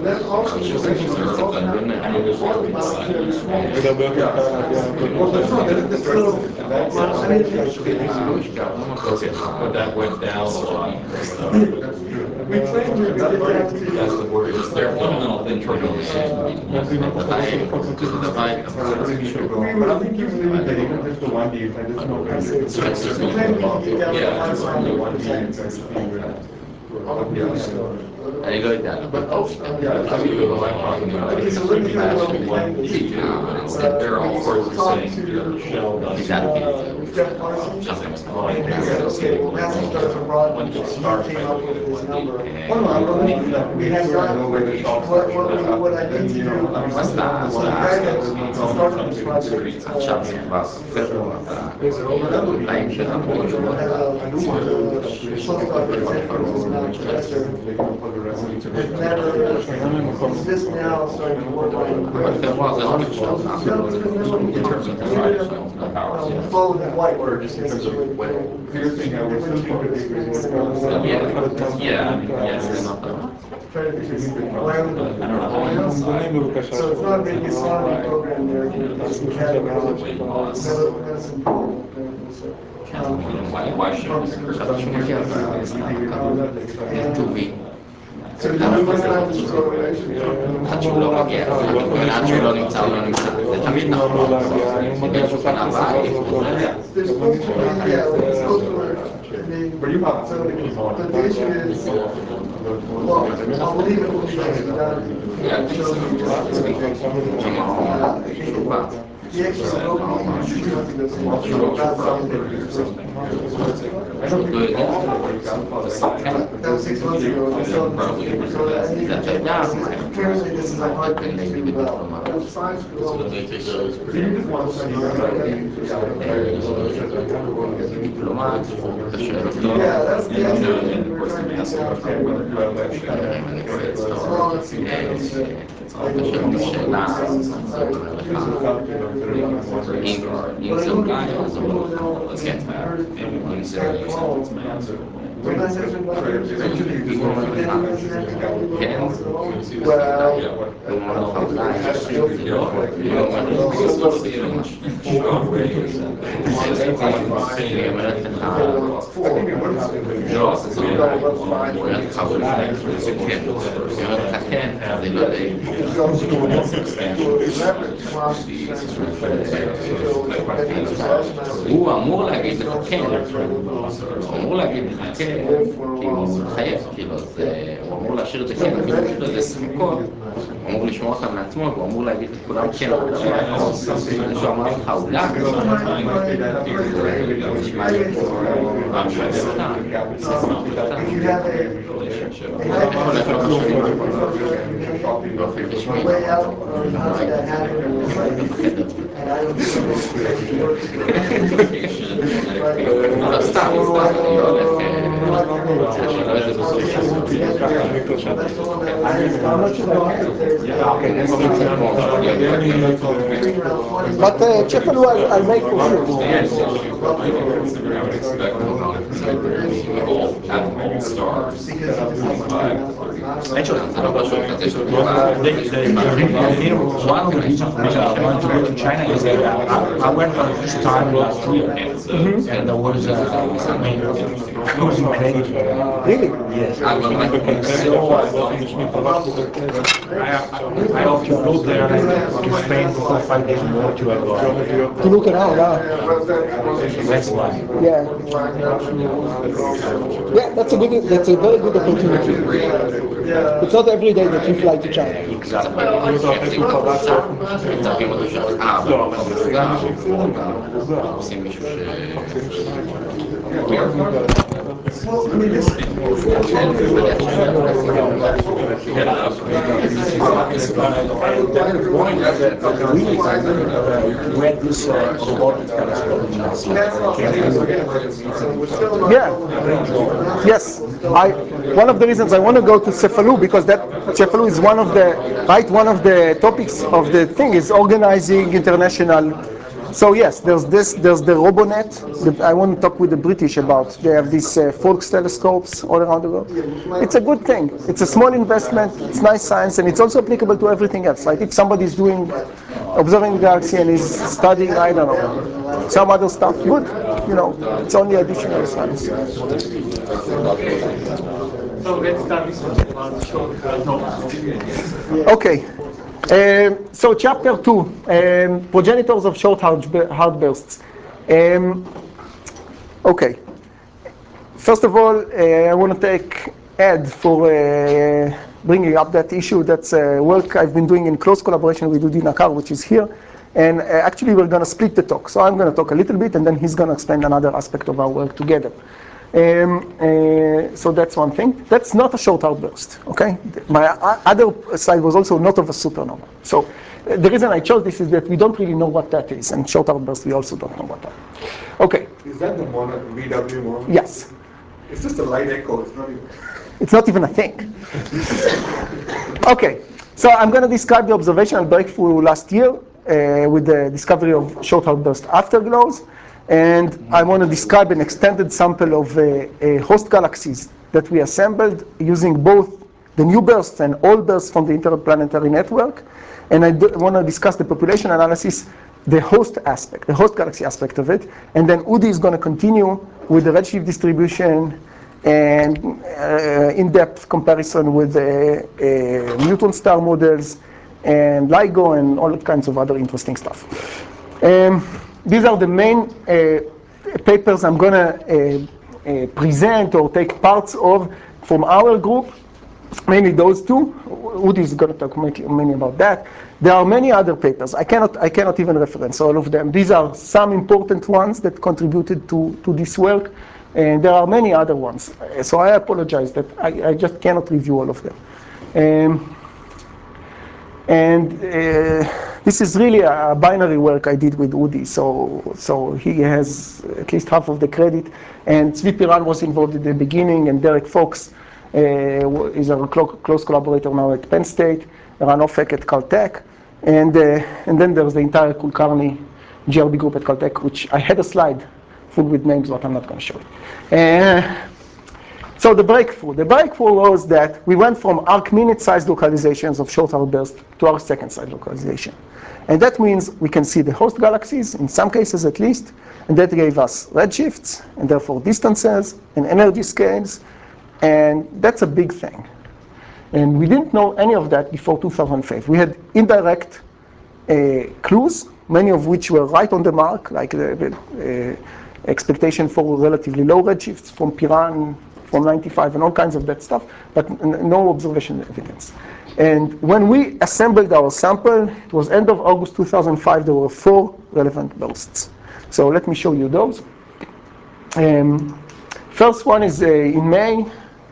But that went down a lot. We claim to get down to That's the word, is their fundamental internal But I think usually that even just the 1D, if I just know אני לא יודע, אבל there are all sorts of saying, shell does we have what I need to do. עכשיו זה כבר פברואר, החיים שלנו Just now starting to work אבל פברואר זה לא נחשב, in terms of the follow the white or just in terms of when. you're saying I was still trying to So it's not really a salary program there. Medicine program. why should חשבתי שהוא מגיע לטובי So you have to find this correlation. עד שהוא לא מגיע, עד שהוא לא נמצא, הוא לא נמצא, זה תמיד נכון, בין שוכנה בית, There's supposed to be, it's supposed to But you have to keep on. but the issue is, well, I'll believe it will be done. תשובה. He actually wrote me 2 months ago saying about something. That was 6 months ago. So apparently this is a hard thing to yeah, that's the answer. We're trying to אם זה אולי, אז הוא לא כן, אם זה הוא אמור להגיד לך כן, הוא אמור להגיד לך כן, כי הוא מתחייב, כאילו, הוא אמור להשאיר את זה כן, אפילו יש לו איזה ספקות, הוא אמור לשמור אותם לעצמו, והוא אמור להגיד לכולם כן, אני שהוא אמר לך אולי, נשמע לי באופן רשמי, לא סתם, אני לא הולך But Cefalu I'll make for sure. Actually, one of the reasons I wanted to go to China is that I went for the first time last year, and there was, I mean, it was incredible. Really? Yes. I hope to go there and to Spain for 5 days more to have to look around. That's why. Yeah. Yeah, that's a very good opportunity. It's not every day that you fly to China. Exactly. Where this robotic telescope in Yeah. Yes. One of the reasons I want to go to Cefalu because that Cefalu is one of the topics of the thing is organizing international. So yes, there's the RoboNet that I want to talk with the British about. They have these Folks telescopes all around the world. It's a good thing. It's a small investment. It's nice science, and it's also applicable to everything else. Like if somebody's observing the galaxy and is studying, I don't know, some other stuff, good. It's only additional science. So let's start about short Okay. So chapter 2, progenitors of short heart bursts. Okay. First of all, I want to thank Ed for bringing up that issue. That's work I've been doing in close collaboration with Udi Nakar, which is here. And actually, we're going to split the talk. So I'm going to talk a little bit, and then he's going to explain another aspect of our work together. So that's one thing. That's not a short outburst, okay? My other side was also not of a supernova. So the reason I chose this is that we don't really know what that is, and short outburst we also don't know what that is. Okay. Is that the VW one? Yes. It's just a light echo. It's not even a thing. Okay. So I'm going to describe the observational breakthrough last year with the discovery of short outburst afterglows. And I want to describe an extended sample of host galaxies that we assembled using both the new bursts and old bursts from the interplanetary network. And I want to discuss the population analysis, the host aspect, the host galaxy aspect of it. And then Udi is going to continue with the redshift distribution and in-depth comparison with Newton star models and LIGO and all kinds of other interesting stuff. These are the main papers I'm going to present or take parts of from our group, mainly those two. Udi is going to talk mainly about that. There are many other papers. I cannot even reference all of them. These are some important ones that contributed to this work, and there are many other ones. So I apologize that I just cannot review all of them. This is really a binary work I did with Udi, so he has at least half of the credit. And Tzvi Piran was involved in the beginning, and Derek Fox is a close collaborator now at Penn State, Ran Ofek at Caltech, and then there's the entire Kulkarni GRB group at Caltech, which I had a slide full with names, but I'm not going to show it. So the breakthrough was that we went from arc-minute-sized localizations of short outburst to arc-second-sized localization. And that means we can see the host galaxies, in some cases at least, and that gave us redshifts, and therefore distances, and energy scales, and that's a big thing. And we didn't know any of that before 2005. We had indirect clues, many of which were right on the mark, like the expectation for relatively low redshifts from Piran, from 95 and all kinds of that stuff, but no observation evidence. And when we assembled our sample, it was end of August 2005, there were 4 relevant bursts. So let me show you those. First one is in May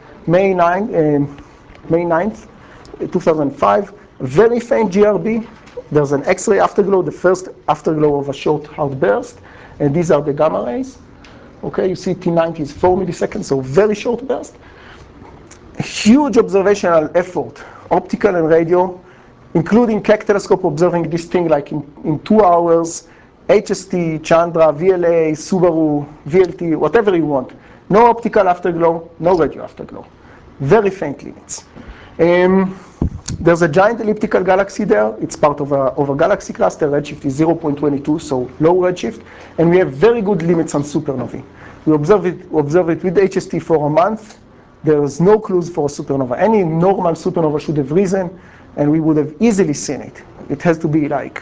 9th, 2005, very faint GRB. There's an X-ray afterglow, the first afterglow of a short outburst, and these are the gamma rays. Okay, you see T90 is 4 milliseconds, so very short burst. Huge observational effort, optical and radio, including Keck telescope observing this thing like in 2 hours, HST, Chandra, VLA, Subaru, VLT, whatever you want. No optical afterglow, no radio afterglow. Very faint limits. There's a giant elliptical galaxy there. It's part of a galaxy cluster. Redshift is 0.22, so low redshift. And we have very good limits on supernovae. We observe it with HST for a month. There's no clues for a supernova. Any normal supernova should have risen, and we would have easily seen it. It has to be like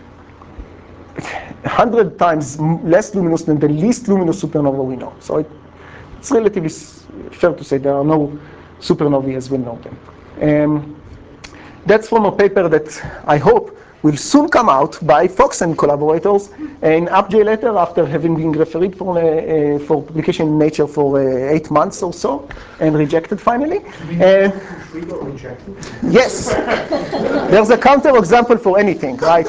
100 times less luminous than the least luminous supernova we know. So it's relatively fair to say there are no supernovae as we know them. That's from a paper that I hope will soon come out by Fox and collaborators in UpJ Letter after having been referred for publication in Nature for 8 months or so and rejected finally. We got rejected? Yes. There's a counterexample for anything, right?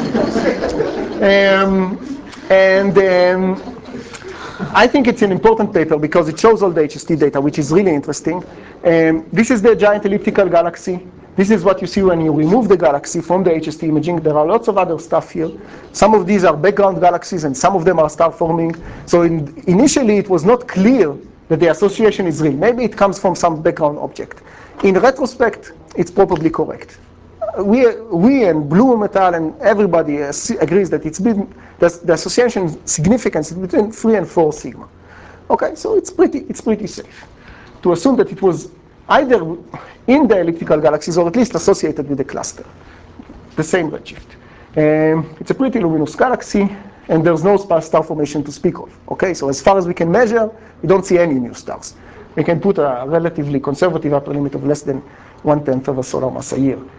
I think it's an important paper because it shows all the HST data, which is really interesting. This is the giant elliptical galaxy. This is what you see when you remove the galaxy from the HST imaging. There are lots of other stuff here. Some of these are background galaxies, and some of them are star forming. So initially, it was not clear that the association is real. Maybe it comes from some background object. In retrospect, it's probably correct. We and Bloom et al. And everybody agrees that the association significance is between 3 and 4 sigma. Okay, so it's pretty safe to assume that it was either in the elliptical galaxies or at least associated with the cluster, the same redshift. It's a pretty luminous galaxy, and there's no star formation to speak of. Okay, so as far as we can measure, we don't see any new stars. We can put a relatively conservative upper limit of less than 1/10 of a solar mass a year.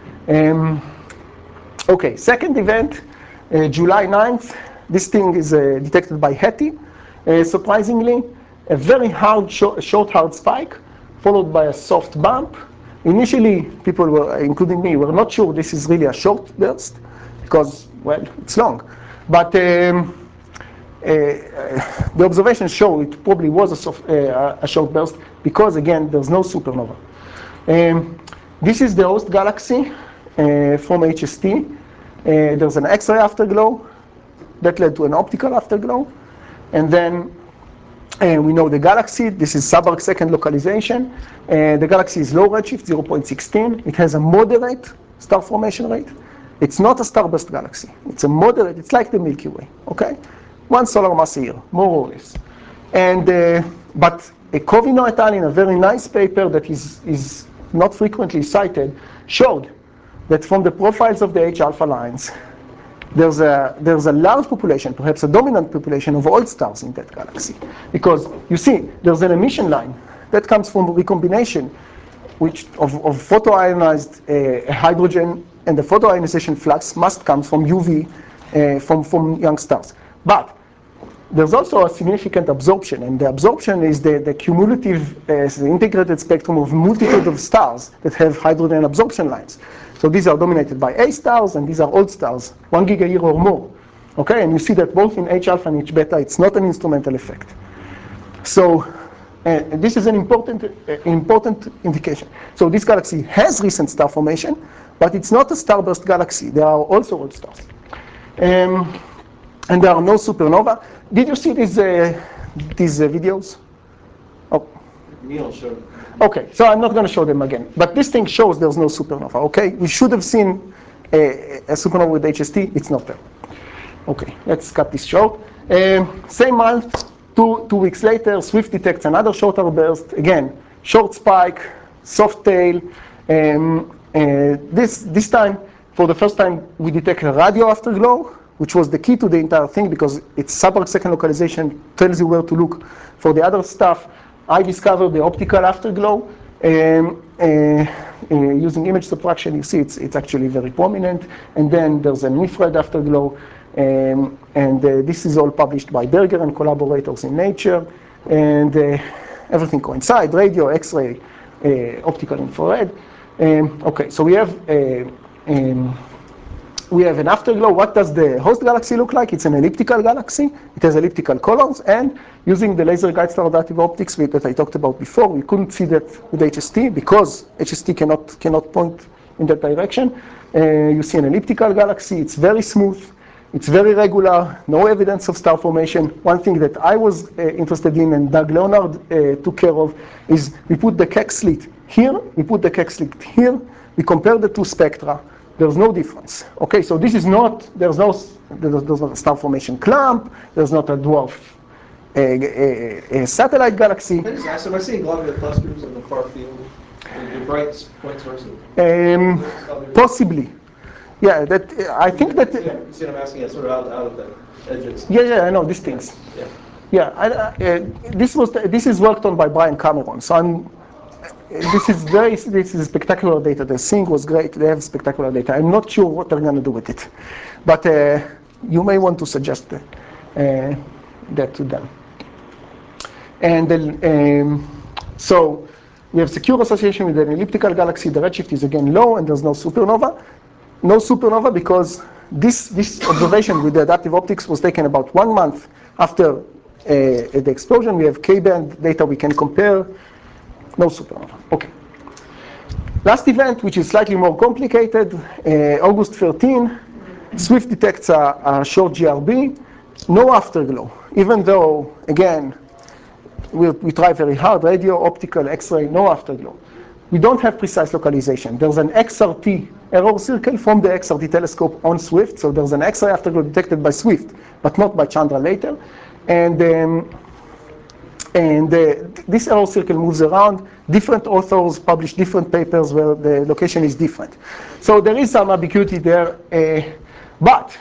Okay, second event, July 9th. This thing is detected by HETI. Surprisingly, a very hard, short hard spike, followed by a soft bump. Initially, people were, including me, were not sure this is really a short burst because, well, it's long. But the observations show it probably was a short burst because, again, there's no supernova. This is the host galaxy from HST. There's an X-ray afterglow that led to an optical afterglow. And then we know the galaxy. This is subarc second localization. The galaxy is low redshift, 0.16. It has a moderate star formation rate. It's not a starburst galaxy. It's a moderate. It's like the Milky Way. Okay, 1 solar mass a year, more or less. And but Covino et al. In a very nice paper that is not frequently cited showed that from the profiles of the H-alpha lines, there's a large population, perhaps a dominant population of old stars in that galaxy. Because you see, there's an emission line that comes from recombination of photoionized hydrogen, and the photoionization flux must come from UV, from young stars. But there's also a significant absorption, and the absorption is the cumulative integrated spectrum of multitude of stars that have hydrogen absorption lines. So these are dominated by A stars, and these are old stars, 1 gigayear or more. Okay, and you see that both in H-alpha and H-beta, it's not an instrumental effect. So this is an important indication. So this galaxy has recent star formation, but it's not a starburst galaxy. There are also old stars. And there are no supernova. Did you see these videos? Oh. Neil showed. Okay, so I'm not going to show them again. But this thing shows there's no supernova, okay? We should have seen a supernova with HST. It's not there. Okay, let's cut this short. Same month, two weeks later, Swift detects another shorter burst. Again, short spike, soft tail. This time, for the first time, we detect a radio afterglow, which was the key to the entire thing because its subarc second localization tells you where to look for the other stuff. I discovered the optical afterglow. Using image subtraction, you see it's actually very prominent. And then there's an infrared afterglow. And this is all published by Berger and collaborators in Nature. And everything coincides, radio, X-ray, optical infrared. Okay, so we have we have an afterglow. What does the host galaxy look like? It's an elliptical galaxy. It has elliptical colors, and using the laser guide star adaptive optics that I talked about before, we couldn't see that with HST because HST cannot point in that direction. You see an elliptical galaxy. It's very smooth. It's very regular. No evidence of star formation. One thing that I was interested in, and Doug Leonard took care of, is we put the Keck slit here. We put the Keck slit here. We compare the two spectra. There's no difference. Okay, so this is not, there's not a star formation clump, there's not a dwarf a satellite galaxy. Can I just ask, am I seeing globular clusters in the far field? The bright point sources? Possibly. Yeah, that I think that. Yeah, you see what I'm asking? It's sort of out of the edges. Yeah, I know these things. Yeah, this is worked on by Brian Cameron. So this is spectacular data. The thing was great. They have spectacular data. I'm not sure what they're going to do with it, but you may want to suggest that to them. And then, so we have secure association with an elliptical galaxy. The redshift is again low, and there's no supernova. No supernova because this observation with the adaptive optics was taken about 1 month after the explosion. We have K-band data we can compare. No supernova. Okay. Last event, which is slightly more complicated, August 13, Swift detects a short GRB, no afterglow, even though, again, we try very hard, radio, optical, X-ray, no afterglow. We don't have precise localization. There's an XRT error circle from the XRT telescope on Swift, so there's an X-ray afterglow detected by Swift, but not by Chandra later. And this error circle moves around. Different authors publish different papers where the location is different. So there is some ambiguity there, but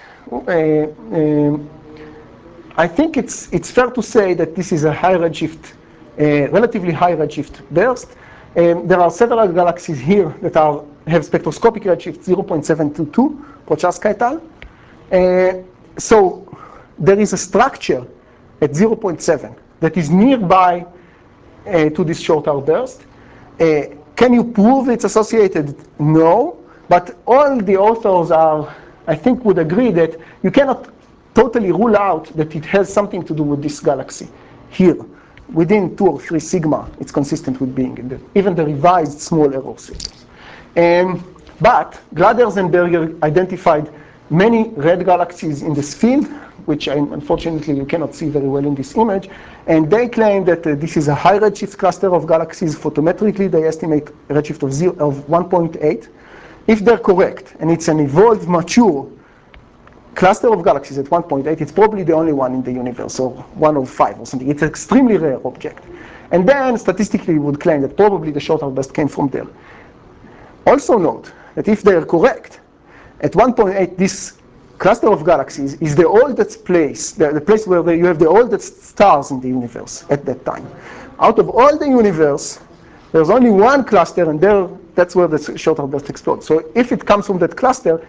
I think it's fair to say that this is a high redshift, relatively high redshift burst. There are several galaxies here that have spectroscopic redshift 0.722, Prochaska et al. So there is a structure at 0.7 that is nearby to this short outburst. Can you prove it's associated? No, but all the authors I think would agree that you cannot totally rule out that it has something to do with this galaxy here. Within 2 or 3 sigma, it's consistent with being in even the revised small error circles. But Gladers and Berger identified many red galaxies in this field, which unfortunately you cannot see very well in this image. And they claim that this is a high redshift cluster of galaxies. Photometrically, they estimate a redshift of 1.8. If they're correct, and it's an evolved, mature cluster of galaxies at 1.8, it's probably the only one in the universe, or 1 of 5 or something. It's an extremely rare object. And then statistically we would claim that probably the short outburst came from there. Also note that if they are correct, at 1.8 this cluster of galaxies is the oldest place, the place where you have the oldest stars in the universe at that time. Out of all the universe, there's only one cluster, and that's where the short outburst explodes. So if it comes from that cluster,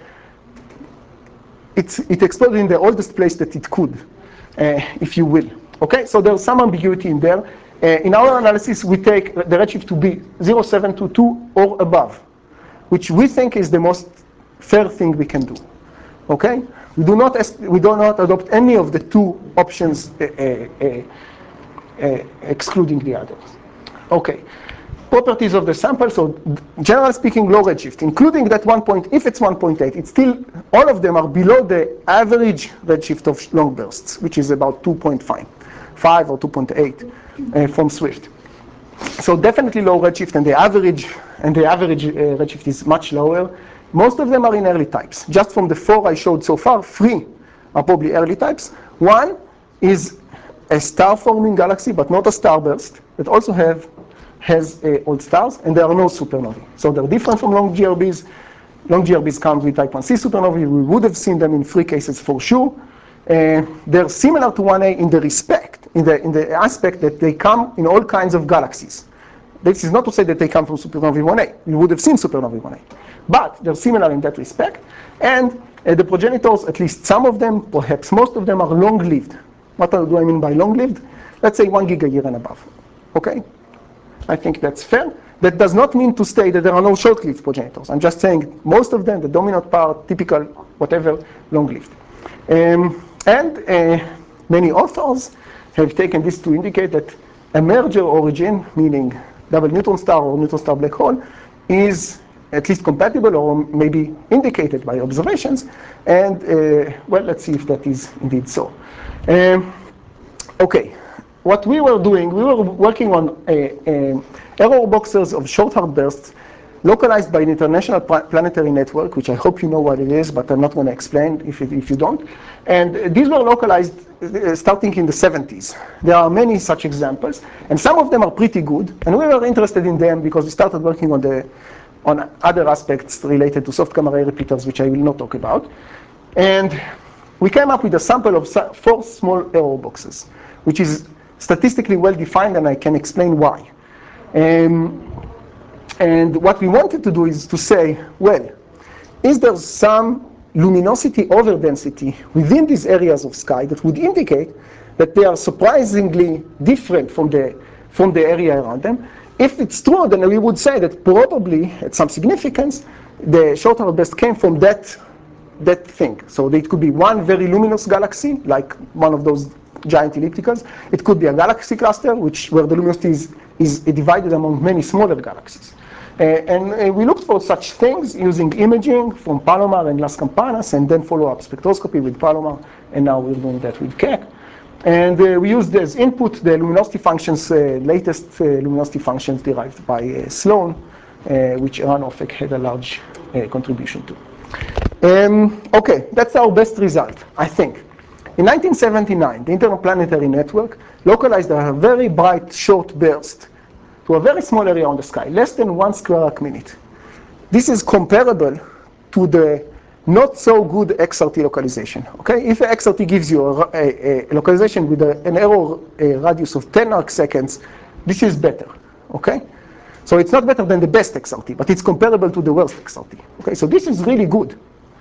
it exploded in the oldest place that it could, if you will. Okay, so there's some ambiguity in there. In our analysis, we take the redshift to be 0.722 or above, which we think is the most fair thing we can do. Okay, we do not adopt any of the 2 options, excluding the others. Okay. Properties of the sample, so generally speaking, low redshift, including that 1 point, if it's 1.8, it's still, all of them are below the average redshift of long bursts, which is about 2.5 or 2.8 from Swift. So definitely low redshift, and the average redshift is much lower. Most of them are in early types. Just from the 4 I showed so far, 3 are probably early types. 1 is a star-forming galaxy, but not a starburst, that also has old stars, and there are no supernovae. So they're different from long GRBs. Long GRBs come with type 1c supernovae. We would have seen them in 3 cases for sure. They're similar to 1a in the aspect that they come in all kinds of galaxies. This is not to say that they come from supernovae 1a. You would have seen supernovae 1a. But they're similar in that respect. And the progenitors, at least some of them, perhaps most of them, are long-lived. What do I mean by long-lived? Let's say 1 gigayear and above. Okay? I think that's fair. That does not mean to say that there are no short-lived progenitors. I'm just saying most of them, the dominant part, typical, whatever, long-lived. Many authors have taken this to indicate that a merger origin, meaning double neutron star or neutron star black hole, is at least compatible or maybe indicated by observations. And well, let's see if that is indeed so. Okay, what we were doing, we were working on error boxes of short hard bursts localized by an international planetary network, which I hope you know what it is, but I'm not going to explain if you don't. And these were localized starting in the 70s. There are many such examples, and some of them are pretty good. And we were interested in them because we started working on other aspects related to soft gamma ray repeaters, which I will not talk about. And we came up with a sample of 4 small error boxes, which is statistically well defined, and I can explain why. And what we wanted to do is to say, well, is there some luminosity overdensity within these areas of sky that would indicate that they are surprisingly different from the area around them? If it's true, then we would say that probably, at some significance, the short hard burst came from that thing. So it could be one very luminous galaxy, like one of those giant ellipticals. It could be a galaxy cluster, where the luminosity is divided among many smaller galaxies. And we looked for such things using imaging from Palomar and Las Campanas, and then follow-up spectroscopy with Palomar, and now we're doing that with Keck. And we used as input the luminosity functions, latest luminosity functions derived by Sloan, which Eran Ofek had a large contribution to. Okay, that's our best result, I think. In 1979, the Interplanetary Network localized a very bright short burst to a very small area on the sky, less than 1 square arc minute. This is comparable to the not so good XRT localization. Okay, if XRT gives you a localization with an error radius of 10 arc seconds, this is better. Okay, so it's not better than the best XRT, but it's comparable to the worst XRT. Okay, so this is really good.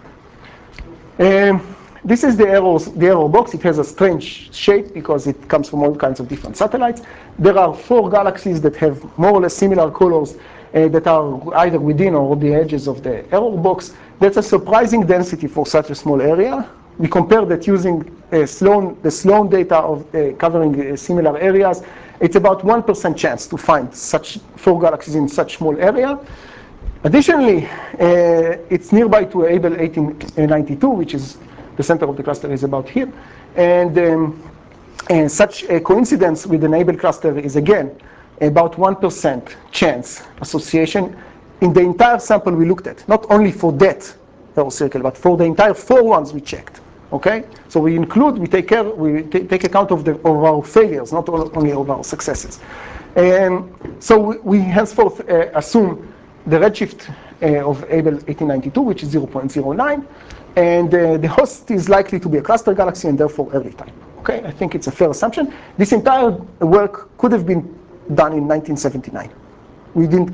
This is the error box. It has a strange shape because it comes from all kinds of different satellites. There are 4 galaxies that have more or less similar colors that are either within or on the edges of the error box. That's a surprising density for such a small area. We compared that using the Sloan data of covering similar areas. It's about 1% chance to find such 4 galaxies in such small area. Additionally, it's nearby to Abell 1892, which is the center of the cluster is about here. And such a coincidence with the Abell cluster is, again, about 1% chance association in the entire sample we looked at, not only for that error circle, but for the entire 4 ones we checked. Okay, so we take account of our failures, not only of our successes. So we henceforth assume the redshift of Abell 1892, which is 0.09, and the host is likely to be a cluster galaxy and therefore early time. Okay, I think it's a fair assumption. This entire work could have been done in 1979. We didn't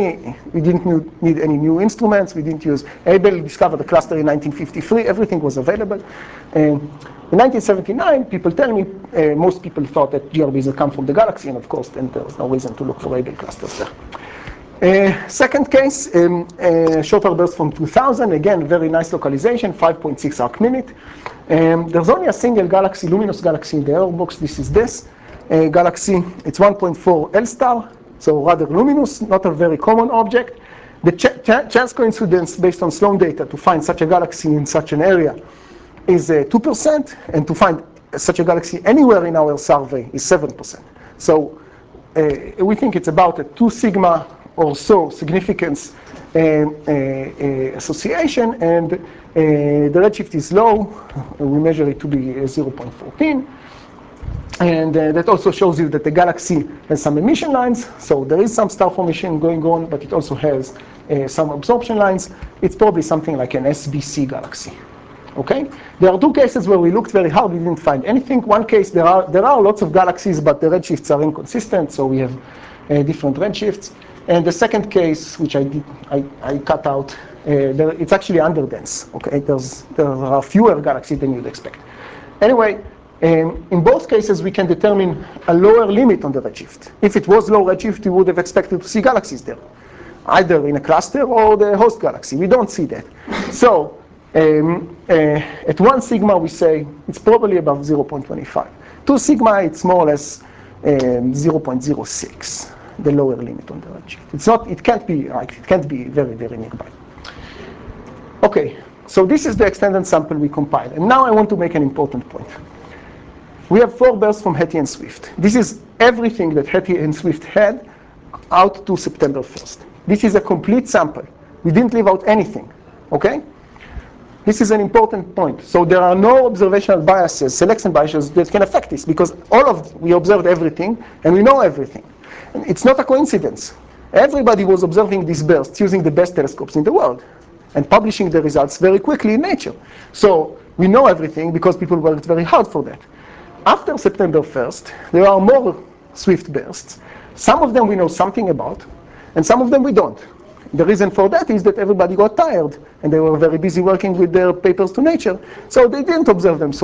need any new instruments. We didn't use, Abell discovered the cluster in 1953. Everything was available. In 1979, people tell me, most people thought that GRBs had come from the galaxy, and of course, then there was no reason to look for Abell clusters there. Second case, short hard burst from 2000. Again, very nice localization, 5.6 arc minute. There's only a single galaxy, luminous galaxy in the error box. This is this galaxy. It's 1.4 L star. So rather luminous, not a very common object. The chance coincidence based on Sloan data to find such a galaxy in such an area is 2%, and to find such a galaxy anywhere in our survey is 7%. So we think it's about a 2 sigma or so significance association, and the redshift is low. We measure it to be 0.14. And that also shows you that the galaxy has some emission lines. So there is some star formation going on, but it also has some absorption lines. It's probably something like an SBC galaxy. Okay? There are 2 cases where we looked very hard. We didn't find anything. One case, there are lots of galaxies, but the redshifts are inconsistent. So we have different redshifts. And the second case, which I cut out, it's actually underdense. Okay? There are fewer galaxies than you'd expect. Anyway, In both cases, we can determine a lower limit on the redshift. If it was low redshift, we would have expected to see galaxies there, either in a cluster or the host galaxy. We don't see that. So at 1 sigma, we say it's probably above 0.25. 2 sigma, it's more or less 0.06, the lower limit on the redshift. It's not, it can't be right. It can't be very, very nearby. Okay, so this is the extended sample we compiled. And now I want to make an important point. We have 4 bursts from Hetty and Swift. This is everything that Hetty and Swift had out to September 1st. This is a complete sample. We didn't leave out anything, okay? This is an important point. So there are no observational biases, selection biases that can affect this, because we observed everything and we know everything. And it's not a coincidence. Everybody was observing these bursts using the best telescopes in the world and publishing the results very quickly in Nature. So we know everything because people worked very hard for that. After September 1st, there are more Swift bursts. Some of them we know something about, and some of them we don't. The reason for that is that everybody got tired, and they were very busy working with their papers to Nature, so they didn't observe them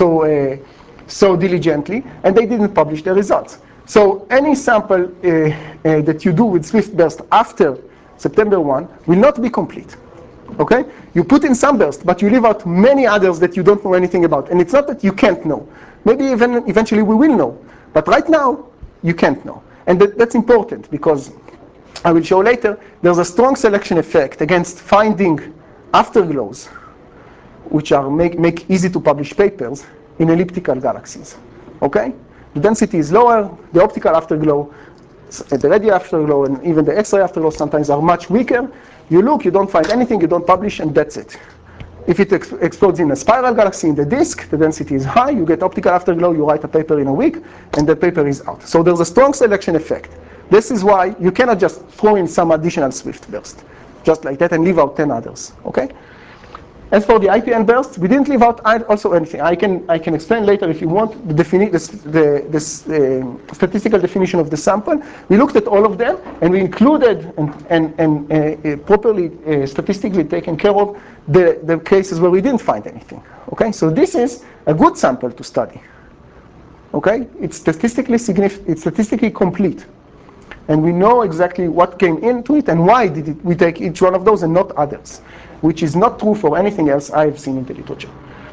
so diligently, and they didn't publish the results. So any sample that you do with Swift burst after September 1 will not be complete. Okay? You put in some burst, but you leave out many others that you don't know anything about. And it's not that you can't know. Maybe even eventually we will know. But right now, you can't know. And that's important because I will show later, there's a strong selection effect against finding afterglows, which are make easy to publish papers in elliptical galaxies. Okay? The density is lower, the optical afterglow, the radio afterglow, and even the X-ray afterglow sometimes are much weaker. You look, you don't find anything, you don't publish, and that's it. If it explodes in a spiral galaxy in the disk, the density is high, you get optical afterglow, you write a paper in a week, and the paper is out. So there's a strong selection effect. This is why you cannot just throw in some additional Swift burst, just like that, and leave out 10 others, okay? As for the IPN burst, we didn't leave out also anything. I can explain later if you want the statistical definition of the sample. We looked at all of them, and we included and properly statistically taken care of the cases where we didn't find anything. Okay, so this is a good sample to study. Okay, it's statistically significant. It's statistically complete, and we know exactly what came into it and why did we take each one of those and not others, which is not true for anything else I've seen in the literature.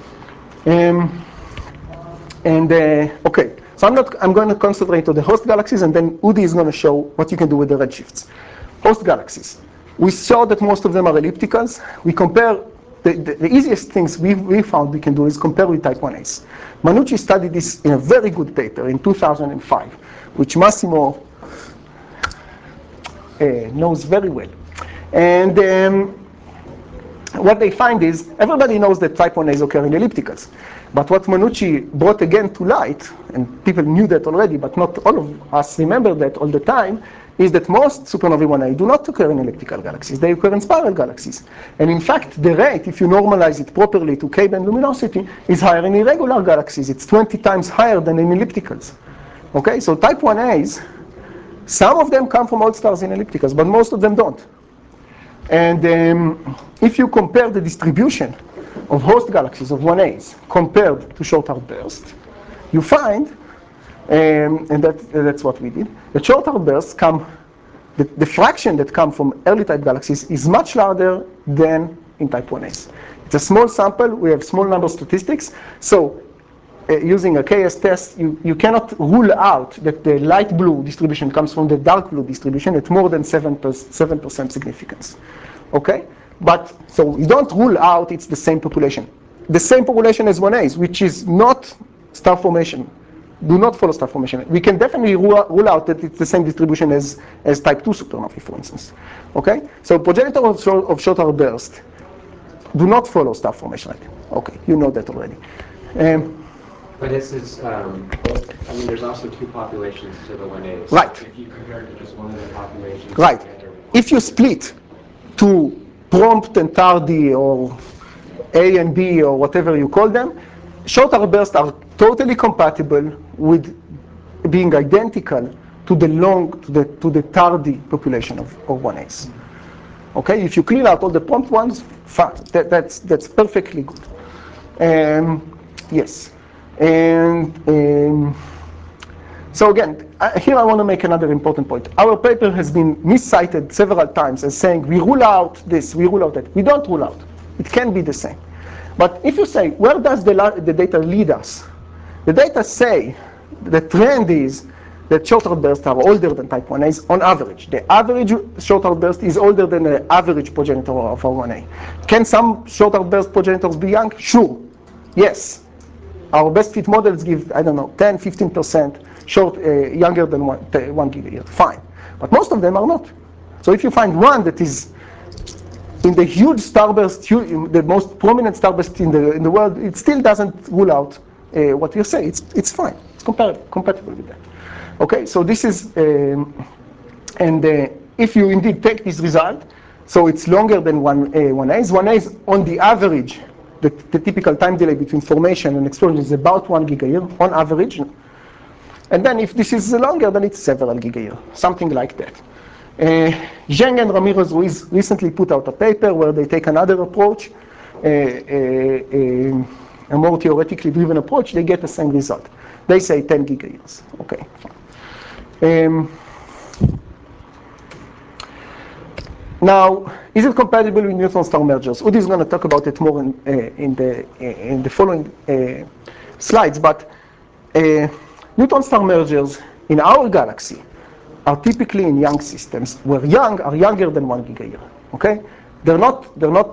Okay, so I'm going to concentrate on the host galaxies, and then Udi is going to show what you can do with the redshifts. Host galaxies. We saw that most of them are ellipticals. We compare, the easiest things we found we can do is compare with type 1As. Manucci studied this in a very good paper in 2005, which Massimo knows very well. And what they find is, everybody knows that type 1As occur in ellipticals. But what Manucci brought again to light, and people knew that already, but not all of us remember that all the time, is that most supernovae 1A do not occur in elliptical galaxies. They occur in spiral galaxies. And in fact, the rate, if you normalize it properly to K-band luminosity, is higher in irregular galaxies. It's 20 times higher than in ellipticals. Okay, so type 1As, some of them come from old stars in ellipticals, but most of them don't. And if you compare the distribution of host galaxies of 1As compared to short arc bursts, you find, and that's what we did, that short arc bursts come, the fraction that come from early type galaxies is much larger than in type 1As. It's a small sample, we have small number statistics, so using a KS test, you cannot rule out that the light blue distribution comes from the dark blue distribution at more than 7% significance. Okay? But, so you don't rule out it's the same population. The same population as 1As, which is not star formation. Do not follow star formation. We can definitely rule out that it's the same distribution as type 2 supernovae, for instance. Okay? So progenitor of short arc burst do not follow star formation. Okay, you know that already. But this is, I mean, there's also two populations to the 1As. Right. If you compare it to just one of the populations. Right. If you split to prompt and tardy or A and B or whatever you call them, short arc bursts are totally compatible with being identical to the tardy population of 1As. Okay, if you clear out all the prompt ones, fine. That's perfectly good. Yes. And so again, here I want to make another important point. Our paper has been miscited several times as saying we rule out this, we rule out that. We don't rule out. It can be the same. But if you say, where does the data lead us? The data say the trend is that short-term bursts are older than type 1As on average. The average short-term burst is older than the average progenitor of our 1A. Can some short-term burst progenitors be young? Sure. Yes. Our best fit models give, I don't know, 10, 15% younger than 1 gigayear. Fine. But most of them are not. So if you find one that is in the huge starburst, the most prominent starburst in the world, it still doesn't rule out what you say. It's fine. It's compatible with that. Okay, so this is, if you indeed take this result, so it's longer than 1As. 1As on the average, the typical time delay between formation and explosion is about 1 gigayear on average. And then if this is longer, then it's several gigayear, something like that. Zheng and Ramirez-Ruiz recently put out a paper where they take another approach, a more theoretically driven approach. They get the same result. They say 10 gigayears. Okay, fine. Now, is it compatible with neutron star mergers? Udi is going to talk about it more in the following slides. But neutron star mergers in our galaxy are typically in young systems, where young are younger than 1 gigayear. Okay, they're not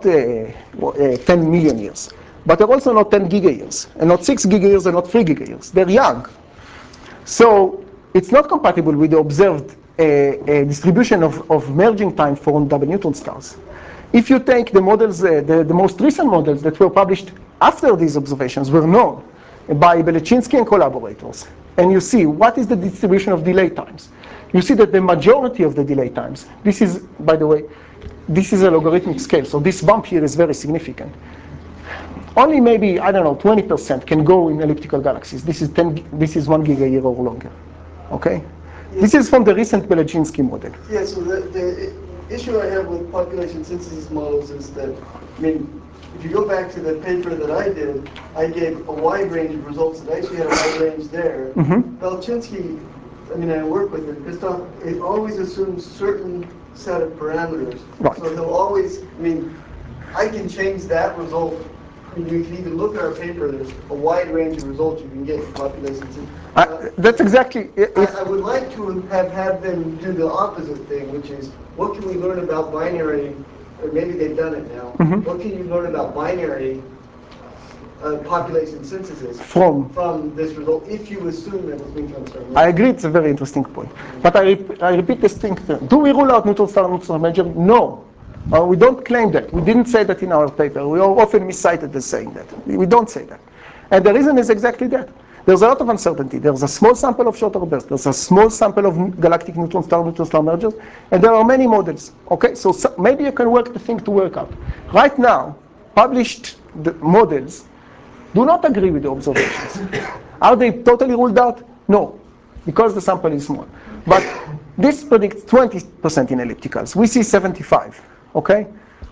10 million years, but they're also not 10 gigayears, and not 6 gigayears, and not 3 gigayears. They're young, so it's not compatible with the observed distribution of merging time for double neutron stars. If you take the models, the most recent models that were published after these observations were known by Belechinsky and collaborators, and you see what is the distribution of delay times, you see that the majority of the delay times, this is, by the way, this is a logarithmic scale, so this bump here is very significant. Only maybe, I don't know, 20% can go in elliptical galaxies. This is 1 gigayear or longer. Okay? Yeah. This is from the recent Belechinsky model. Yeah, so the issue I have with population synthesis models is that, I mean, if you go back to the paper that I did, I gave a wide range of results that actually had a wide range there. Belechinsky, I mean, I work with it. Christoph, it always assumes certain set of parameters. Right. So he'll always, I mean, I can change that result. I mean, you can even look at our paper. There's a wide range of results you can get in population synthesis. That's exactly. I would like to have had them do the opposite thing, which is, what can we learn about binary, or maybe they've done it now. What can you learn about binary population synthesis from this result, if you assume that it's neutron star merger? I agree, it's a very interesting point. But I repeat this thing. Do we rule out neutron star merger? No. We don't claim that. We didn't say that in our paper. We are often miscited as saying that. We don't say that. And the reason is exactly that. There's a lot of uncertainty. There's a small sample of shorter bursts. There's a small sample of galactic neutron star mergers. And there are many models. Okay, so maybe you can work the thing to work out. Right now, published models do not agree with the observations. Are they totally ruled out? No, because the sample is small. But this predicts 20% in ellipticals. We see 75, okay?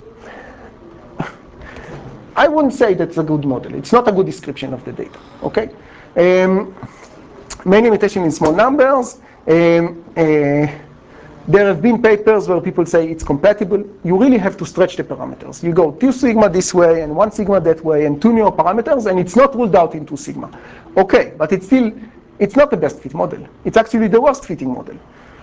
I wouldn't say that's a good model. It's not a good description of the data, okay? Main limitation in small numbers. There have been papers where people say it's compatible. You really have to stretch the parameters. You go 2 sigma this way and 1 sigma that way and 2 neo parameters, and it's not ruled out in 2 sigma. Okay, but it's not the best fit model. It's actually the worst fitting model.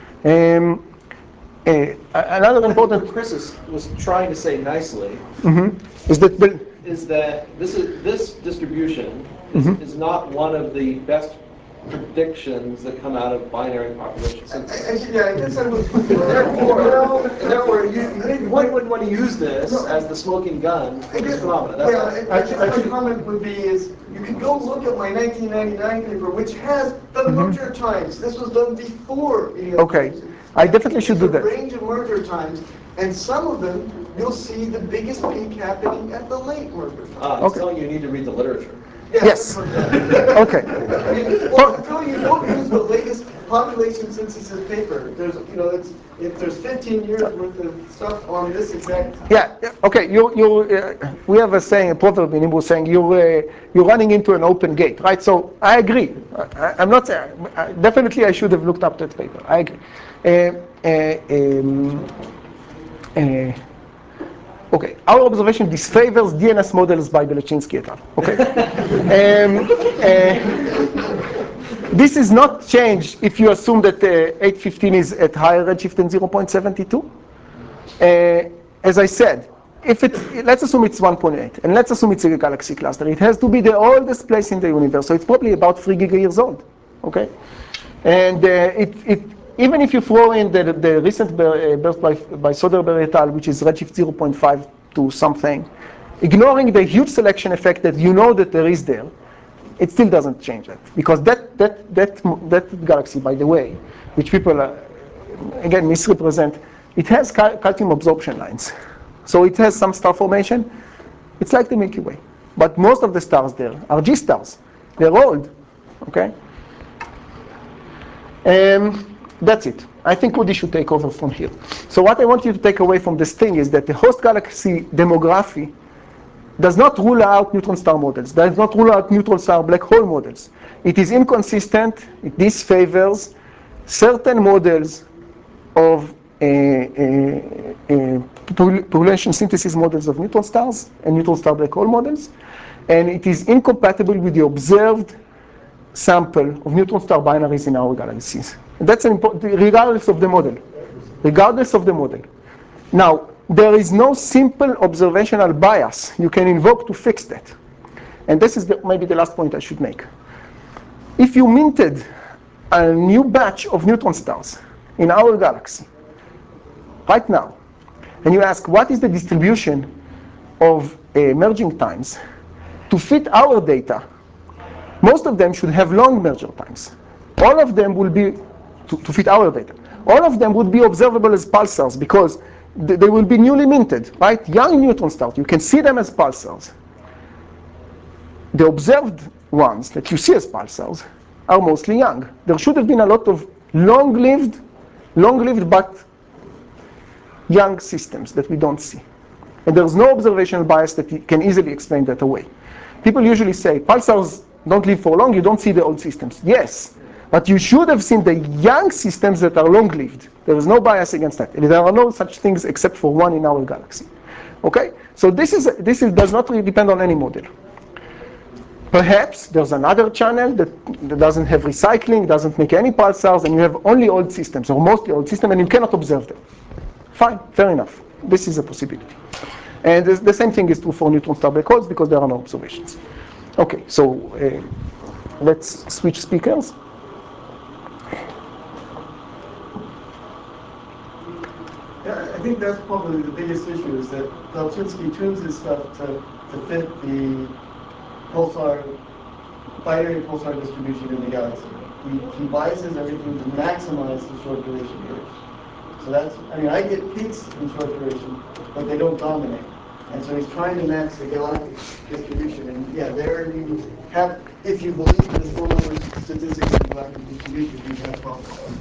Another important. What Chris was trying to say nicely is that this distribution is not one of the best predictions that come out of binary population synthesis. Yeah, I guess I was. Therefore, you wouldn't want to use this as the smoking gun for this phenomena. My comment would be is, you can go look at my 1999 paper, which has the merger times. This was done before. Okay, I definitely should do that. A range of merger times, and some of them you'll see the biggest peak happening at the late merger time. I'm telling you need to read the literature. Yeah. Yes. Okay. Well, I'm telling you, don't use the latest population synthesis paper. There's, you know, if there's 15 years worth of stuff on this exact. Yeah. Okay. We have a saying, a proverb in Hebrew saying you're running into an open gate, right? So I agree. I'm not saying definitely I should have looked up that paper. I agree. Okay, our observation disfavors DNS models by Belechinsky et al. Okay. This is not changed if you assume that 815 is at higher redshift than 0.72. As I said, let's assume it's 1.8, and let's assume it's a galaxy cluster. It has to be the oldest place in the universe, so it's probably about 3 gigayears old. Okay, and even if you throw in the recent burst by Soderberg et al., which is redshift 0.5 to something, ignoring the huge selection effect that you know that there is there, it still doesn't change it. Because that galaxy, by the way, which people, again, misrepresent, it has calcium absorption lines. So it has some star formation. It's like the Milky Way. But most of the stars there are G stars. They're old. Okay? That's it. I think Udi should take over from here. So what I want you to take away from this thing is that the host galaxy demography does not rule out neutron star models, does not rule out neutron star black hole models. It is inconsistent. It disfavors certain models of population synthesis models of neutron stars and neutron star black hole models. And it is incompatible with the observed sample of neutron star binaries in our galaxies. And that's an important, regardless of the model. Regardless of the model. Now, there is no simple observational bias you can invoke to fix that. And this is maybe the last point I should make. If you minted a new batch of neutron stars in our galaxy right now, and you ask what is the distribution of merging times to fit our data, most of them should have long merger times. All of them will be, to fit our data, all of them would be observable as pulsars because they will be newly minted, right? Young neutron stars, you can see them as pulsars. The observed ones that you see as pulsars are mostly young. There should have been a lot of long-lived but young systems that we don't see. And there's no observational bias that can easily explain that away. People usually say, pulsars don't live for long, you don't see the old systems. Yes, but you should have seen the young systems that are long-lived. There is no bias against that. And there are no such things except for one in our galaxy. Okay? So this does not really depend on any model. Perhaps there's another channel that doesn't have recycling, doesn't make any pulsars, and you have only old systems, or mostly old systems, and you cannot observe them. Fine, fair enough. This is a possibility. And the same thing is true for neutron star black holes because there are no observations. Okay, so let's switch speakers. Yeah, I think that's probably the biggest issue is that Belechinsky tunes his stuff to fit the binary pulsar distribution in the galaxy. He biases everything to maximize the short duration curves. So that's, I get peaks in short duration, but they don't dominate. And so he's trying to match the galactic distribution. And yeah, there you have, if you believe in the small number statistics of galactic distribution, you have problems.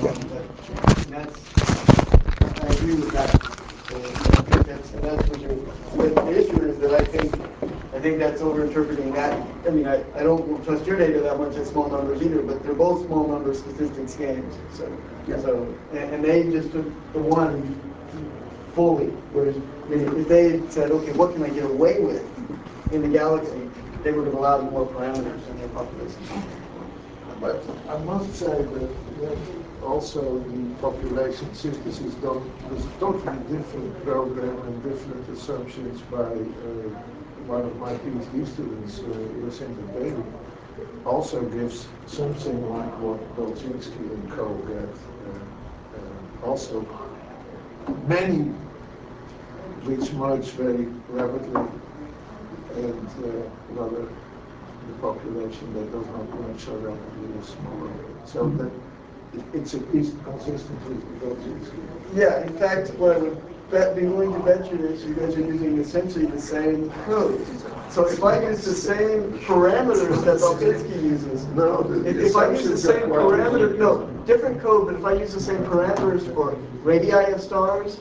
I agree with that. So that's what the issue is that I think that's overinterpreting that. I don't trust your data that much at small numbers either, but they're both small number statistics games. And they just took the one fully. Whereas if they had said, okay, what can I get away with in the galaxy, they would have allowed more parameters in their population. But I must say that also the population synthesis done was a totally different program and different assumptions by one of my PhD students, Jacinta Bailey, also gives something like what Belechinsky and co get. Also, many which merge very rapidly, and rather the population that does not merge so rapidly is smaller. So that it's at least consistent with Belechinsky. Yeah, in fact, what I would be willing to bet you that you guys are using essentially the same code. So if I use the same parameters that Balpinski uses, if I use the same parameter, no, different code, but if I use the same parameters for radii of stars,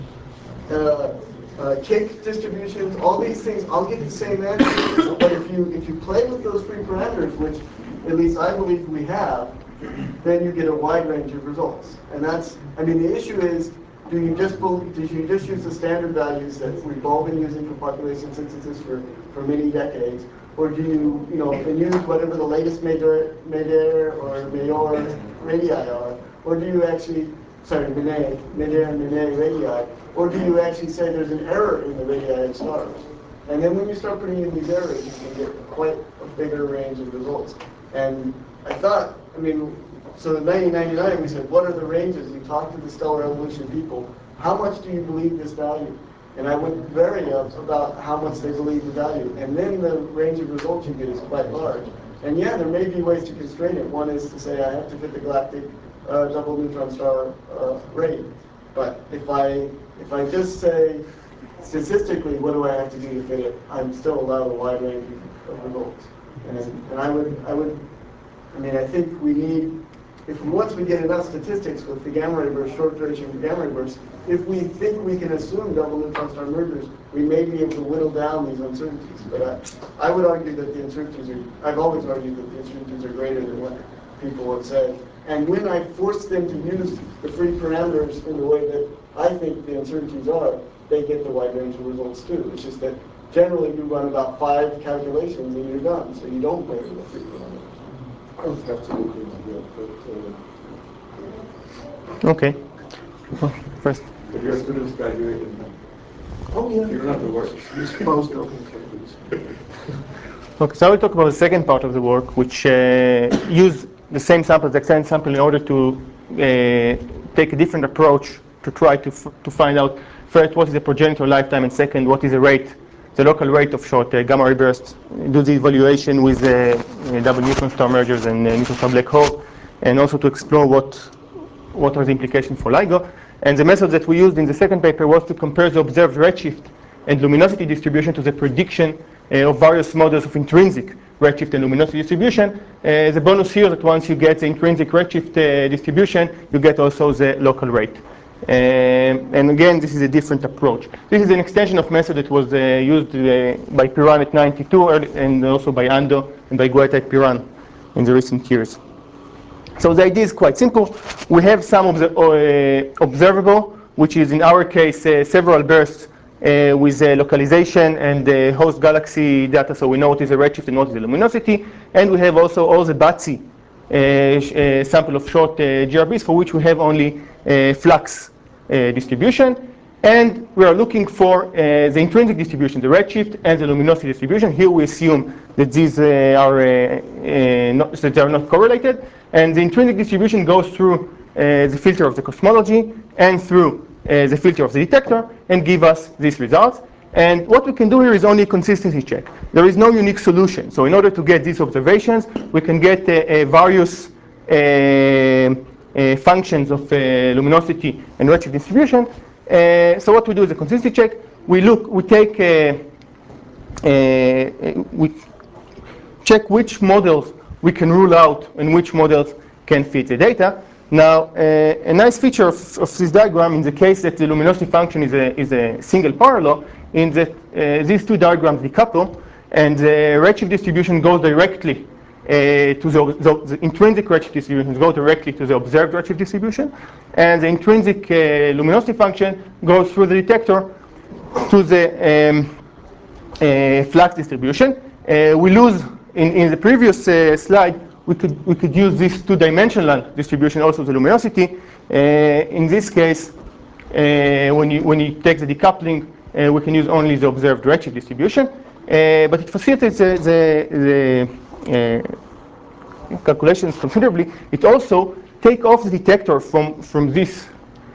kink distributions, all these things, I'll get the same answer. But if you play with those free parameters, which at least I believe we have, then you get a wide range of results. And that's, I mean, the issue is, do you just use the standard values that we've all been using for population synthesis for many decades, or do you use whatever the latest Médère or Mayor radii are, or do you actually, sorry, Médère and Médère radii, or do you actually say there's an error in the radii of stars? And then when you start putting in these errors, you can get quite a bigger range of results. And I thought, I mean, so in 1999 we said, what are the ranges? You talk to the stellar evolution people, how much do you believe this value? And I would vary about how much they believe the value. And then the range of results you get is quite large. And yeah, there may be ways to constrain it. One is to say I have to fit the galactic double neutron star rate. But if I just say statistically, what do I have to do to fit it? I'm still allowed a wide range of results. And I mean, I think we need, once we get enough statistics with the gamma ray burst, short duration gamma ray bursts, if we think we can assume double neutron star mergers, we may be able to whittle down these uncertainties. But I would argue that the uncertainties I've always argued that the uncertainties are greater than what people have said. And when I force them to use the free parameters in the way that I think the uncertainties are, they get the wide range of results too. It's just that generally you run about 5 calculations and you're done, so you don't play with the free parameters. I would have to look into that, but... Okay. Well, first. If your students graduated, Oh yeah. you don't have to work. This postdoc in Cambridge. Okay, so I will talk about the second part of the work, which use the same sample, the exact sample, in order to take a different approach to try to find out, first, what is the progenitor lifetime, and second, what is the rate, the local rate of short gamma ray bursts. Do the evaluation with double neutron star mergers and neutron star black hole, and also to explore what are the implications for LIGO. And the method that we used in the second paper was to compare the observed redshift and luminosity distribution to the prediction of various models of intrinsic redshift and luminosity distribution. The bonus here that once you get the intrinsic redshift distribution, you get also the local rate. And again, this is a different approach. This is an extension of method that was used by Piran at 92, and also by Ando and by Guetta at Piran in the recent years. So the idea is quite simple. We have some observable, which is in our case several bursts with localization and host galaxy data, so we know what is the redshift and what is the luminosity. And we have also all the BATSI sample of short GRBs, for which we have only flux distribution. And we are looking for the intrinsic distribution, the redshift and the luminosity distribution. Here we assume that these that they are not correlated. And the intrinsic distribution goes through the filter of the cosmology and through the filter of the detector and give us these results. And what we can do here is only a consistency check. There is no unique solution. So in order to get these observations, we can get various functions of luminosity and redshift distribution. So what we do is a consistency check. We check which models we can rule out and which models can fit the data. Now, a nice feature of this diagram, in the case that the luminosity function is a single parallel, in that these two diagrams decouple, and the redshift distribution goes directly to the intrinsic redshift distribution goes directly to the observed redshift distribution, and the intrinsic luminosity function goes through the detector to the flux distribution. We lose in the previous slide. We could use this two-dimensional distribution, also the luminosity. In this case, when you take the decoupling, we can use only the observed redshift distribution. But it facilitates the calculations considerably. It also takes off the detector from this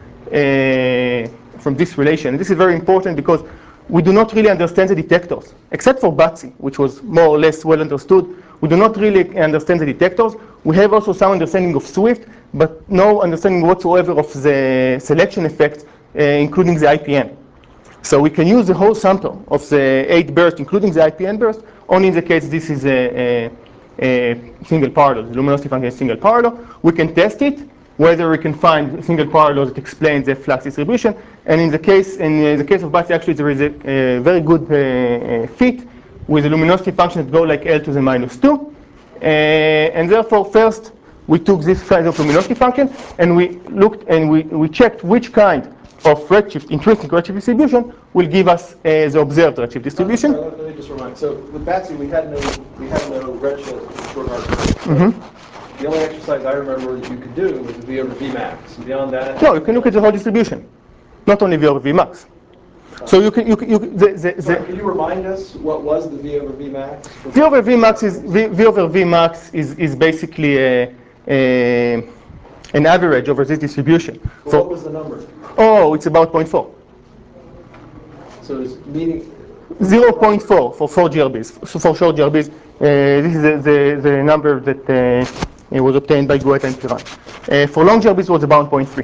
relation. And this is very important because we do not really understand the detectors, except for BATSI, which was more or less well understood. We do not really understand the detectors. We have also some understanding of Swift, but no understanding whatsoever of the selection effects including the IPN. So we can use the whole sample of the 8 bursts, including the IPN burst, only in the case this is a single parallel, the luminosity function is single parallel. We can test it, whether we can find a single parallel that explains the flux distribution. And in the case of BATSI, actually there is a very good fit with a luminosity function that go like L to the -2. And therefore, first we took this kind of luminosity function and we looked and we checked which kind of redshift, intrinsic redshift distribution will give us the observed redshift distribution. Let me just remind. So with BATSI, we had no redshift short arc. The only exercise I remember that you could do was the V over V max. Beyond that, no, you can look at the whole distribution, not only V over V max. So you can Sorry, can you remind us what was the V over V max? V over V max is basically an average over this distribution. Well, what was the number? Oh, it's about 0.4. So it's meaning 0.4 for 4 GRBs. So for short GRBs, this is the number that was obtained by Goeta and Piran. For long GRBs, it was about 0.3.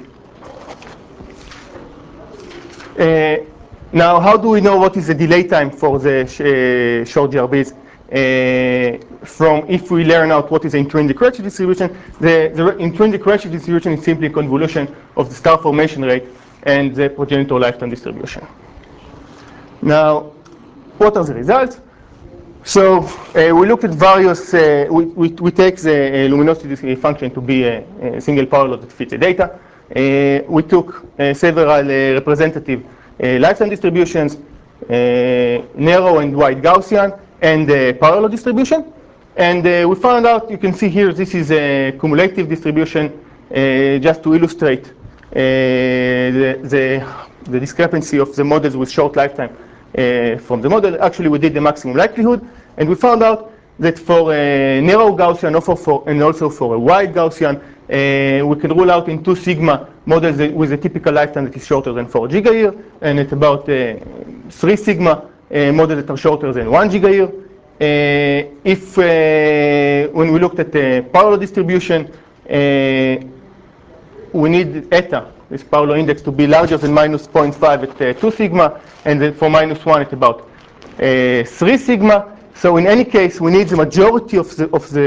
Now, how do we know what is the delay time for the short GRBs? From if we learn out what is the intrinsic redshift distribution, the intrinsic redshift distribution is simply a convolution of the star formation rate and the progenitor lifetime distribution. Now, what are the results? So we looked at various, we take the luminosity function to be a single parallel that fits the data. We took several representative lifetime distributions, narrow and wide Gaussian, and parallel distribution. And we found out, you can see here, this is a cumulative distribution, just to illustrate the discrepancy of the models with short lifetime from the model. Actually, we did the maximum likelihood, and we found out that for a narrow Gaussian and also for a wide Gaussian, we can rule out in 2 sigma models with a typical lifetime that is shorter than 4 gigayear, and at about 3 sigma models that are shorter than 1 gigayear. When we looked at the parallel distribution, we need eta, this parallel index, to be larger than -0.5 at 2 sigma, and then for -1 at about 3 sigma. So in any case, we need the majority of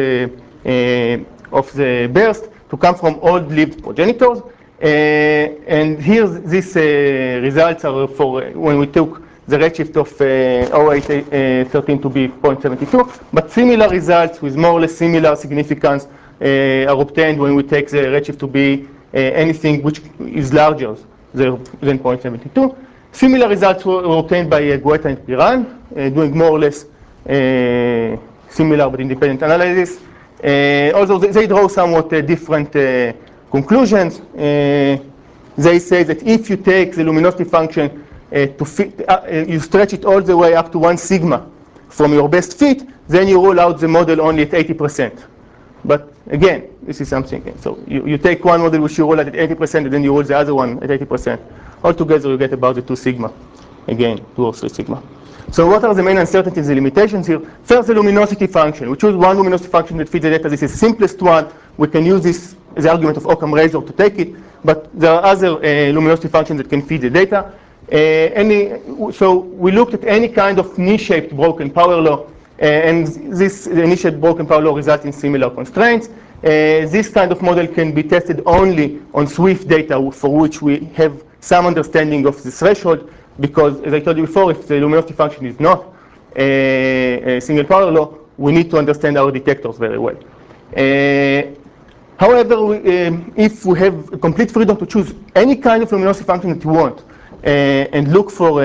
the burst to come from old-lived progenitors. And here, these results are for when we took the redshift of 0813 to be 0.72, but similar results with more or less similar significance are obtained when we take the redshift to be anything which is larger than 0.72. Similar results were obtained by Goeta and Piran, doing more or less similar but independent analysis. Although they draw somewhat different conclusions. They say that if you take the luminosity function to fit, you stretch it all the way up to 1 sigma from your best fit, then you roll out the model only at 80%. But again, this is something. So you take one model which you roll out at 80%, and then you roll the other one at 80%. Altogether, you get about the 2 sigma. Again, 2 or 3 sigma. So what are the main uncertainties and limitations here? First, the luminosity function. We choose one luminosity function that fits the data. This is the simplest one. We can use this as the argument of Occam razor to take it, but there are other luminosity functions that can feed the data. So we looked at any kind of knee-shaped broken power law, and this knee-shaped broken power law results in similar constraints. This kind of model can be tested only on SWIFT data, for which we have some understanding of the threshold, because, as I told you before, if the luminosity function is not a single power law, we need to understand our detectors very well. However, if we have complete freedom to choose any kind of luminosity function that you want, and look for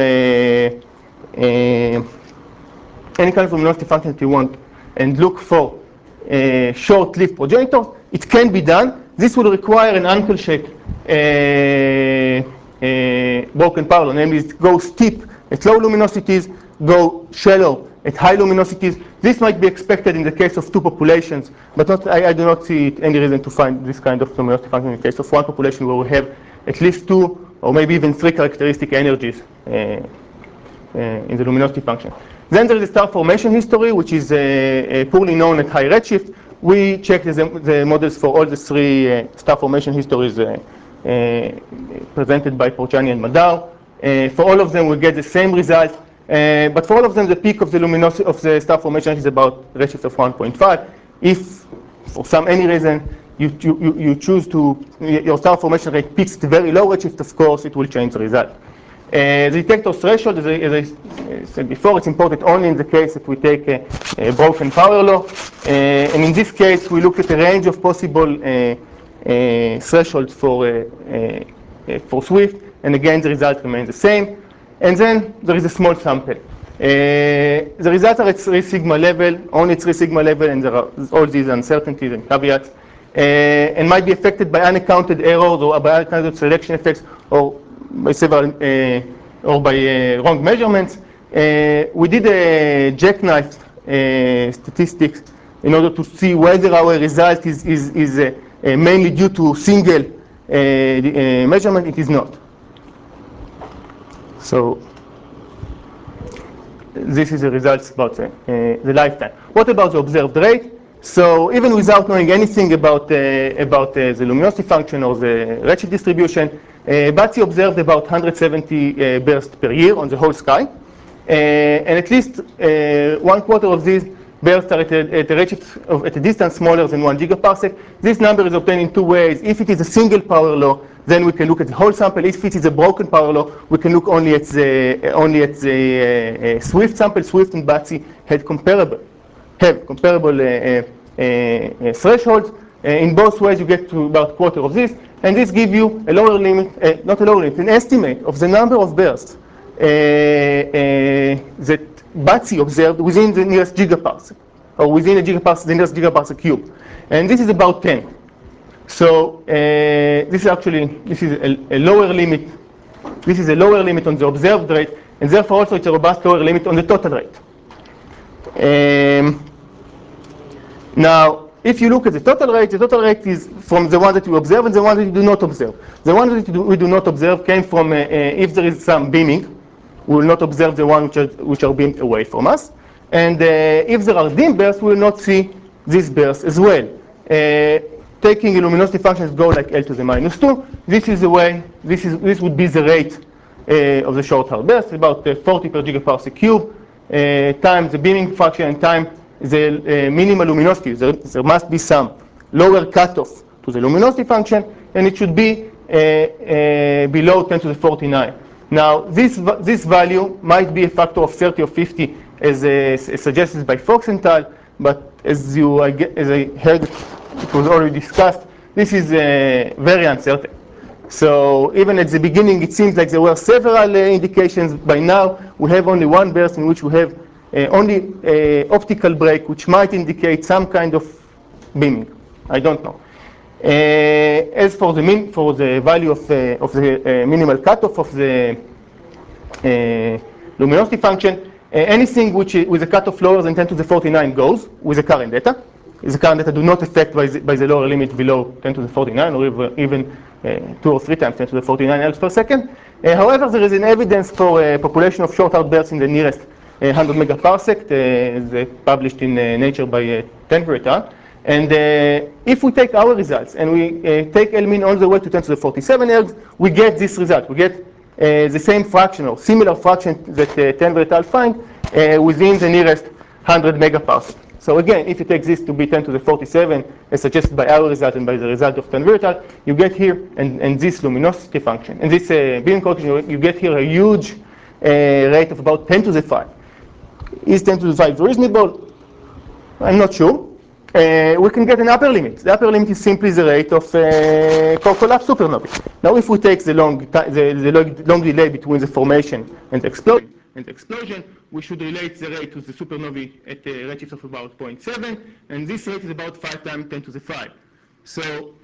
any kind of luminosity function that you want, and look for short-lived progenitors, it can be done. This will require an uncle-shaped broken power law, namely go steep at low luminosities, go shallow at high luminosities. This might be expected in the case of 2 populations, but I do not see any reason to find this kind of luminosity function in the case of 1 population where we have at least 2 or maybe even 3 characteristic energies in the luminosity function. Then there is the star formation history, which is poorly known at high redshift. We checked the models for all the 3 star formation histories presented by Porciani and Madar. For all of them, we get the same result, but for all of them, the peak of the luminosity of the star formation is about redshift of 1.5. If, for any reason, you choose to, your star formation rate peaks at very low redshift, of course, it will change the result. The detector threshold, as I said before, it's important only in the case that we take a broken power law. And in this case, we look at a range of possible thresholds for Swift. And again, the results remain the same. And then there is a small sample. The results are at 3 sigma level, only 3 sigma level, and there are all these uncertainties and caveats. And might be affected by unaccounted errors or by unaccounted selection effects or by several or by wrong measurements. We did a jackknife statistics in order to see whether our result is mainly due to single measurement. It is not. So this is the results about the lifetime. What about the observed rate? So even without knowing anything about the luminosity function or the redshift distribution, Batzi observed about 170 bursts per year on the whole sky. And at least 1/4 of these bursts are at a redshift at a distance smaller than 1 gigaparsec. This number is obtained in 2 ways. If it is a single power law, then we can look at the whole sample. If it is a broken power law, we can look only at the Swift sample. Swift and Batzi have comparable thresholds. In both ways, you get to about 1/4 of this, and this gives you a lower limit, not a lower limit, an estimate of the number of bursts that Batzi observed within the nearest gigaparsec, or within a gigaparsec, the nearest gigaparsec cube, and this is about 10. So this is a lower limit. This is a lower limit on the observed rate, and therefore also it's a robust lower limit on the total rate. Now, if you look at the total rate is from the one that you observe and the one that you do not observe. The one that we do not observe came from if there is some beaming, we will not observe the ones which are beamed away from us. And if there are dim bursts, we will not see these bursts as well. Taking a luminosity function that go like L to the -2, this is the way, this would be the rate of the short Hall burst, about 40 per gigaparsec cube, times the beaming function and time the minimal luminosity. There must be some lower cutoff to the luminosity function, and it should be below 10 to the 49. Now, this value might be a factor of 30 or 50, as suggested by Fox and Tal, but as I heard, it was already discussed, this is very uncertain. So even at the beginning, it seems like there were several indications. By now, we have only one burst in which we have only optical break, which might indicate some kind of beaming. I don't know. As for the value of the minimal cutoff of the luminosity function, anything which with a cutoff lower than 10 to the 49 goes with the current data. The current data do not affect by the lower limit below 10 to the 49, or even 2 or 3 times 10 to the 49 ergs per second. However, there is an evidence for a population of short outbursts in the nearest 100 megaparsec, published in Nature by Tenver et al. And if we take our results and we take L min all the way to 10 to the 47 ergs, we get this result. We get the same fraction or similar fraction that Tenver et al. Find within the nearest 100 megaparsec. So again, if you take this to be 10 to the 47, as suggested by our result and by the result of Tenver et al., you get here, and this luminosity function, and this beam coefficient, you get here a huge rate of about 10 to the 5. Is 10 to the 5 reasonable? I'm not sure. We can get an upper limit. The upper limit is simply the rate of core collapse supernovae. Now, if we take the long delay between the formation and the explosion, we should relate the rate to the supernovae at a redshift of about 0.7, and this rate is about 5 times 10 to the 5. So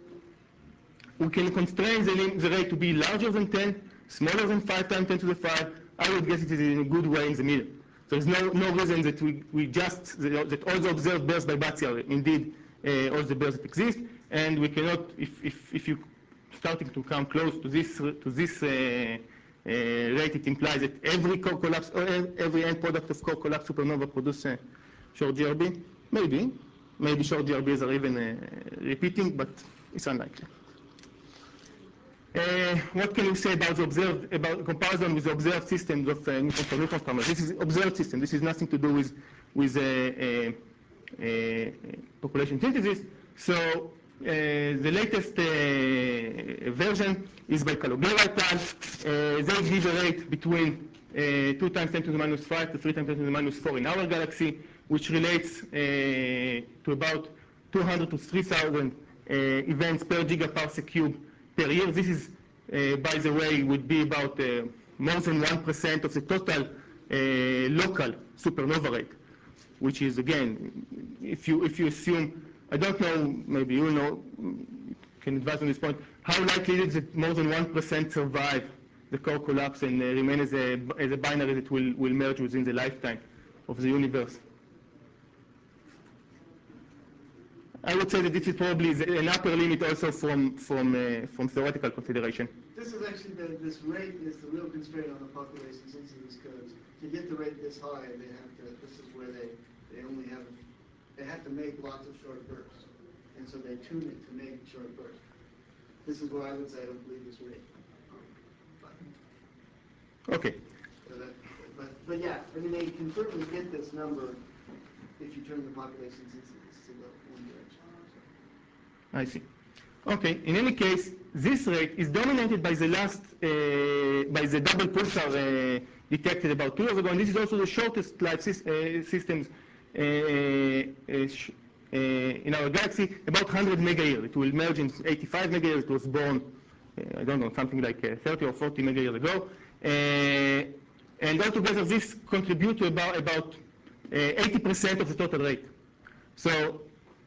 we can constrain the rate to be larger than 10, smaller than 5 times 10 to the 5. I would guess it is in a good way in the middle. There's no reason that that all the observed bursts by Batzi are indeed all the bursts that exist, and we cannot, if you starting to come close to this rate, it implies that every core collapse or every end product of core collapse supernova produce short GRB. Maybe short GRBs are even repeating, but it's unlikely. what can we say about the observed, about comparison with the observed systems of neutron star? This is observed system. This is nothing to do with population synthesis. So the latest version is by Kalogera et al. They give a rate between 2 times 10 to the minus 5 to 3 times 10 to the minus 4 in our galaxy, which relates to about 200 to 3,000 events per gigaparsec cube per year. This is, by the way, would be about more than 1% of the total local supernova rate, which is, again, if you assume, I don't know, maybe you know, can advise on this point, how likely is it that more than 1% survive the core collapse and remain as a binary that will merge within the lifetime of the universe? I would say that this is probably an upper limit also from theoretical consideration. This is actually, this rate is the real constraint on the population synthesis, because to get the rate this high, they have to, this is where they only have, they have to make lots of short bursts. And so they tune it to make short bursts. This is where I would say I don't believe this rate. Okay. So but yeah, I mean, they can certainly get this number if you turn the population synthesis to go one direction. I see. Okay. In any case, this rate is dominated by the last, by the double pulsar detected about 2 years ago, and this is also the shortest life systems in our galaxy, about 100 megayears. It will merge in 85 megayears. It was born, I don't know, something like 30 or 40 megayears ago. And altogether, this contributes to about 80% of the total rate. So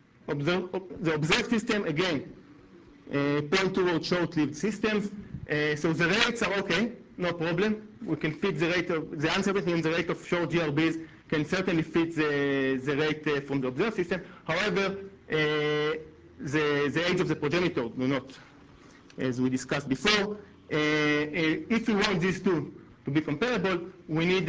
the observed system, again, point toward short-lived systems. So the rates are okay, no problem. We can fit the rate of, the uncertainty in the rate of short GRBs can certainly fit the rate from the observed system. However, the age of the progenitor do not, as we discussed before. If we want these two to be comparable, we need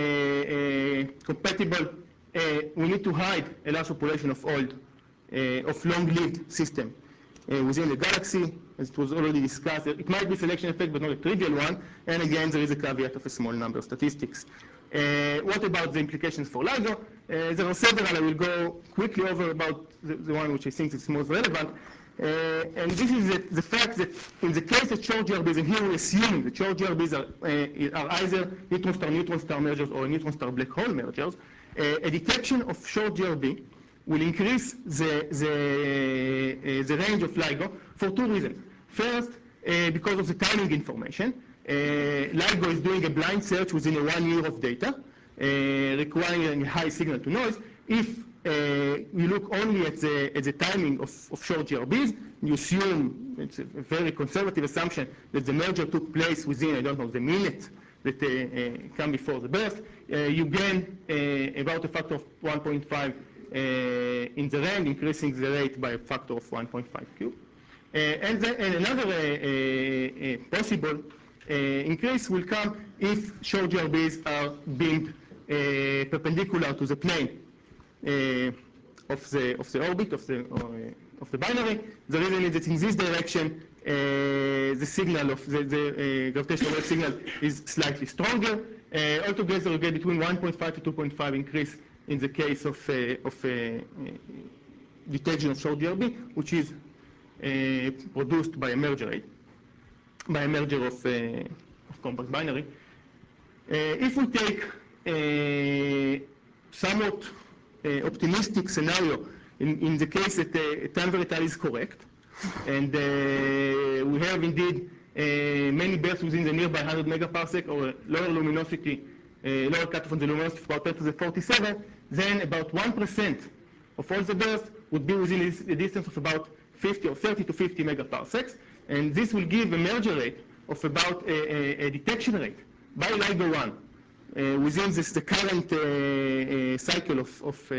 compatible, we need to hide a large population of of long-lived system within the galaxy, as it was already discussed. It might be selection effect, but not a trivial one. And again, there is a caveat of a small number of statistics. What about the implications for LIGO? There are several. I will go quickly over about the one which I think is most relevant. And this is the fact that in the case of short GRBs, and here we assume that short GRBs are either neutron star mergers or neutron star black hole mergers, a detection of short GRB will increase the range of LIGO for 2 reasons. First, because of the timing information. LIGO is doing a blind search within 1 year of data, requiring high signal to noise. If you look only at the timing of short GRBs, you assume, it's a very conservative assumption, that the merger took place within, I don't know, the minute that come before the burst. You gain about a factor of 1.5 in the range, increasing the rate by a factor of 1.5 cube. And another possible increase will come if short GRBs are beamed perpendicular to the plane of the orbit of the binary. The reason is that in this direction, the signal of the gravitational wave signal is slightly stronger. Altogether, you get between 1.5 to 2.5 increase in the case of detection of short GRB, which is produced by a merger rate, by a merger of compact binary. If we take a somewhat optimistic scenario in the case that Tanver et al. Is correct, and we have indeed many bursts within the nearby 100 megaparsec or lower luminosity, lower cutoff on the luminosity of about 10 to the 47, then about 1% of all the bursts would be within a distance of about 50 or 30 to 50 megaparsecs, and this will give a merger rate of about a detection rate by LIGO 1 within the current cycle of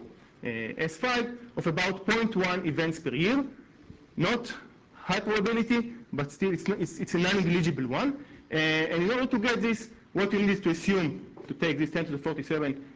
S5 of about 0.1 events per year. Not high probability, but still it's a non-negligible one. And in order to get this, what you need is to assume to take this 10 to the 47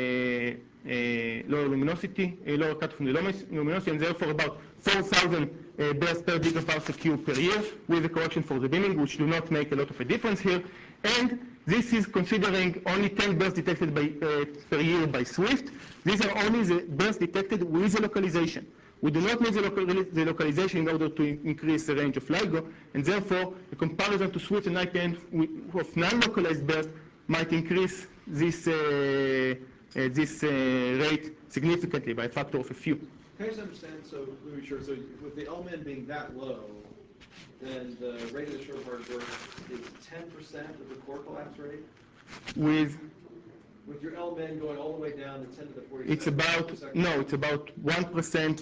lower luminosity, lower cutoff from the luminosity, and therefore about 4,000 bursts per gigaparsec cube per year with a correction for the dimming, which do not make a lot of a difference here. And this is considering only 10 bursts detected per year by Swift. These are only the bursts detected with the localization. We do not need the localization in order to increase the range of LIGO, and therefore a comparison to Swift and IPN of non-localized bursts might increase this rate significantly by a factor of a few. Can I just understand, so let me be sure, so with the LMN being that low, then the rate of the short hard burst is 10% of the core collapse rate? With your LMN going all the way down to 10 to the 47? It's about 1%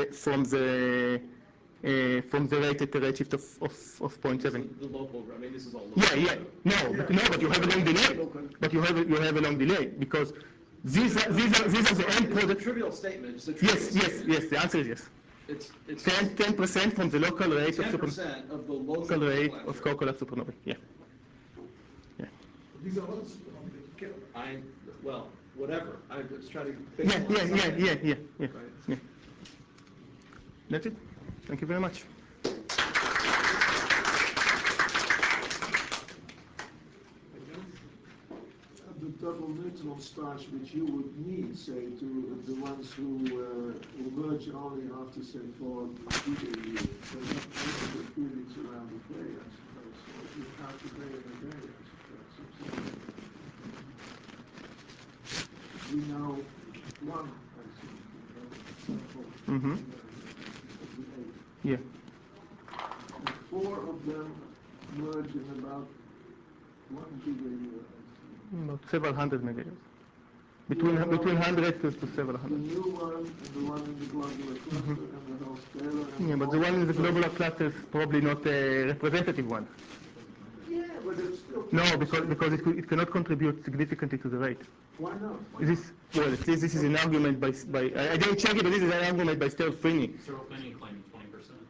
from the rate at the redshift of 0.7. The local, I mean, this is all local. Yeah. No, but you have a long delay. But you have a long delay because these are the end products. It's a trivial statement. It's a trivial statement. Yes. The answer is yes. It's 10% from the local rate 10% of the local rate of core collapse supernovae. Yeah. These are all well, whatever. I'm just trying to. Yeah. Right. That's it. Thank you very much. The double neutron stars which you would need, say, to the ones who emerge only after, say, 4 gigayears, so that's the periods around the day, I suppose. So you count the day and a day, I suppose. We know one, I think, Yeah. And 4 of them merge in about 1 gigayear. About several hundred megayears. Between 100 to several hundred. The new one and the one in the globular cluster and the whole scalar. Yeah, but the one in the globular cluster is probably not a representative one. Yeah, but it's still... No, because it cannot contribute significantly to the rate. Why not? This is an argument by I didn't check it, but this is an argument by Sterl Finney. Sterl Finney claimed 20%.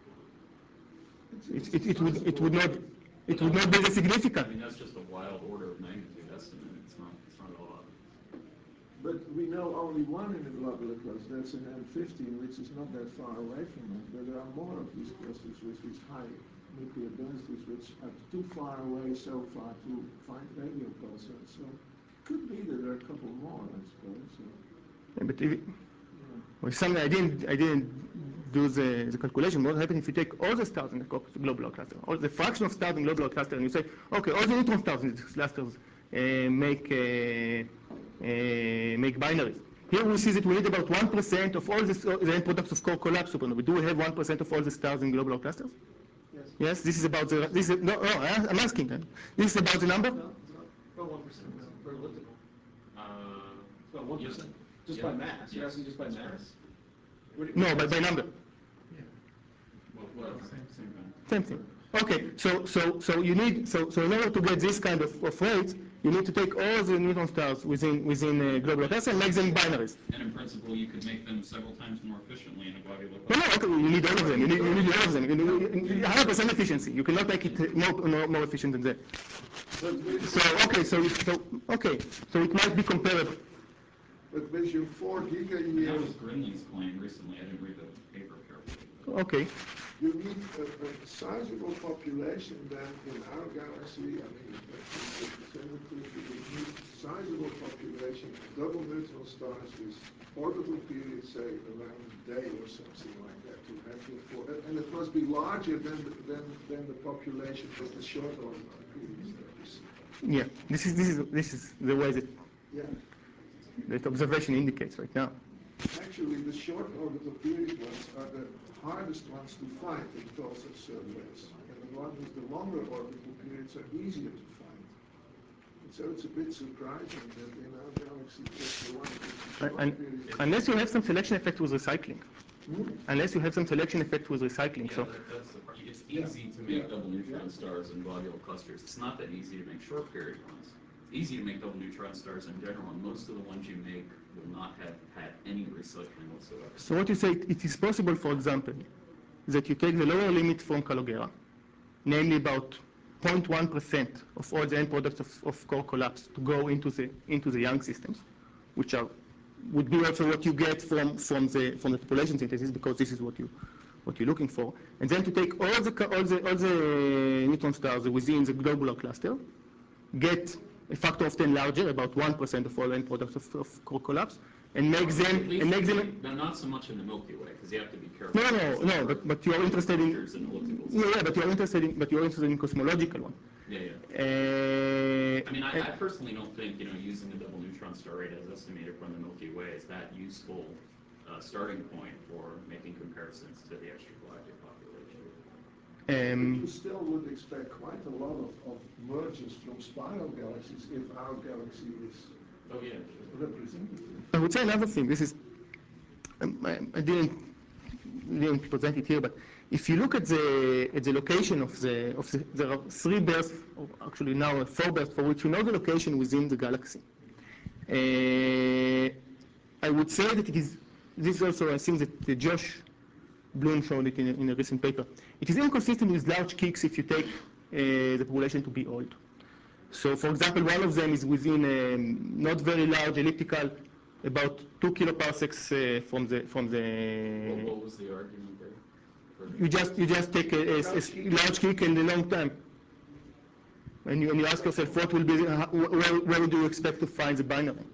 It would not be that significant. I mean, that's just a wild order of magnitude estimate. It's not a lot. But we know only one in the globular cluster, that's an M15, which is not that far away from us. But there are more of these clusters with these high nuclear densities, which are too far away so far to find radio pulsars. So it could be that there are a couple more, I suppose. So. Yeah, but I didn't do the calculation. What happens if you take all the stars in the globular cluster, or the fraction of stars in the globular cluster, and you say, okay, all the neutron stars in these clusters make binaries. Here we see that we need about 1% of all the end products of core collapse supernovae. Do we have 1% of all the stars in globular clusters? Yes. This is about the. I'm asking. This is about the number. No, it's not about 1%. It's very elliptical. It's about 1%. Just by mass. You're asking just by mass. No, by number. Yeah. Well, same thing. Same thing. Okay, so you need in order to get this kind of rates, you need to take all the neutron stars within globular cluster and make them binaries. And in principle, you could make them several times more efficiently in a globular cluster. No, okay, you need all of them. You need all of them. You need 100% efficiency. You cannot make it more efficient than that. So it might be comparable. But with your 4 gigayears... That was Grinley's claim recently. I didn't read the paper carefully. Okay. You need a sizable population then in our galaxy. I mean, you need sizable population, double neutron stars with orbital periods, say, around a day or something like that to have your 4. And it must be larger than the population with the short orbital periods that you see. Yeah, this is the way that observation indicates right now. Actually, the short orbital period ones are the hardest ones to find in pulsar surveys, and the ones with the longer orbital periods are easier to find. And so it's a bit surprising that in our galaxy, just the one with the short period... Unless you have some selection effect with recycling. Unless you have some selection effect with recycling. Yeah, that's the part. It's easy to make double neutron stars in globular clusters. It's not that easy to make short period ones. Easy to make double neutron stars in general, and most of the ones you make will not have had any recycling whatsoever. So what you say, it is possible, for example, that you take the lower limit from Calogera, namely about 0.1% of all the end products of core collapse to go into the Young systems, which would be also what you get from the population synthesis, because this is what you what you're looking for, and then to take all the neutron stars within the globular cluster, get a factor of 10 larger, about 1% of all end products of core collapse, and make them. No, not so much in the Milky Way, because you have to be careful. No. But you're interested in. But you're interested in cosmological one. I mean, I personally don't think using the double neutron star rate as estimated from the Milky Way is that useful starting point for making comparisons to the extragalactic population. You still would expect quite a lot of mergers from spiral galaxies if our galaxy is representative. I would say another thing. This is I didn't present it here, but if you look at the location of there are 3 bursts, or actually now 4 bursts, for which you know the location within the galaxy. I would say that it is. This also, I think that Josh Bloom showed it in a recent paper. It is inconsistent with large kicks if you take the population to be old. So, for example, one of them is within a not very large elliptical, about 2 kiloparsecs from the. What was the argument there? You just take a large kick in a long time, and you ask yourself what will be where do you expect to find the binary?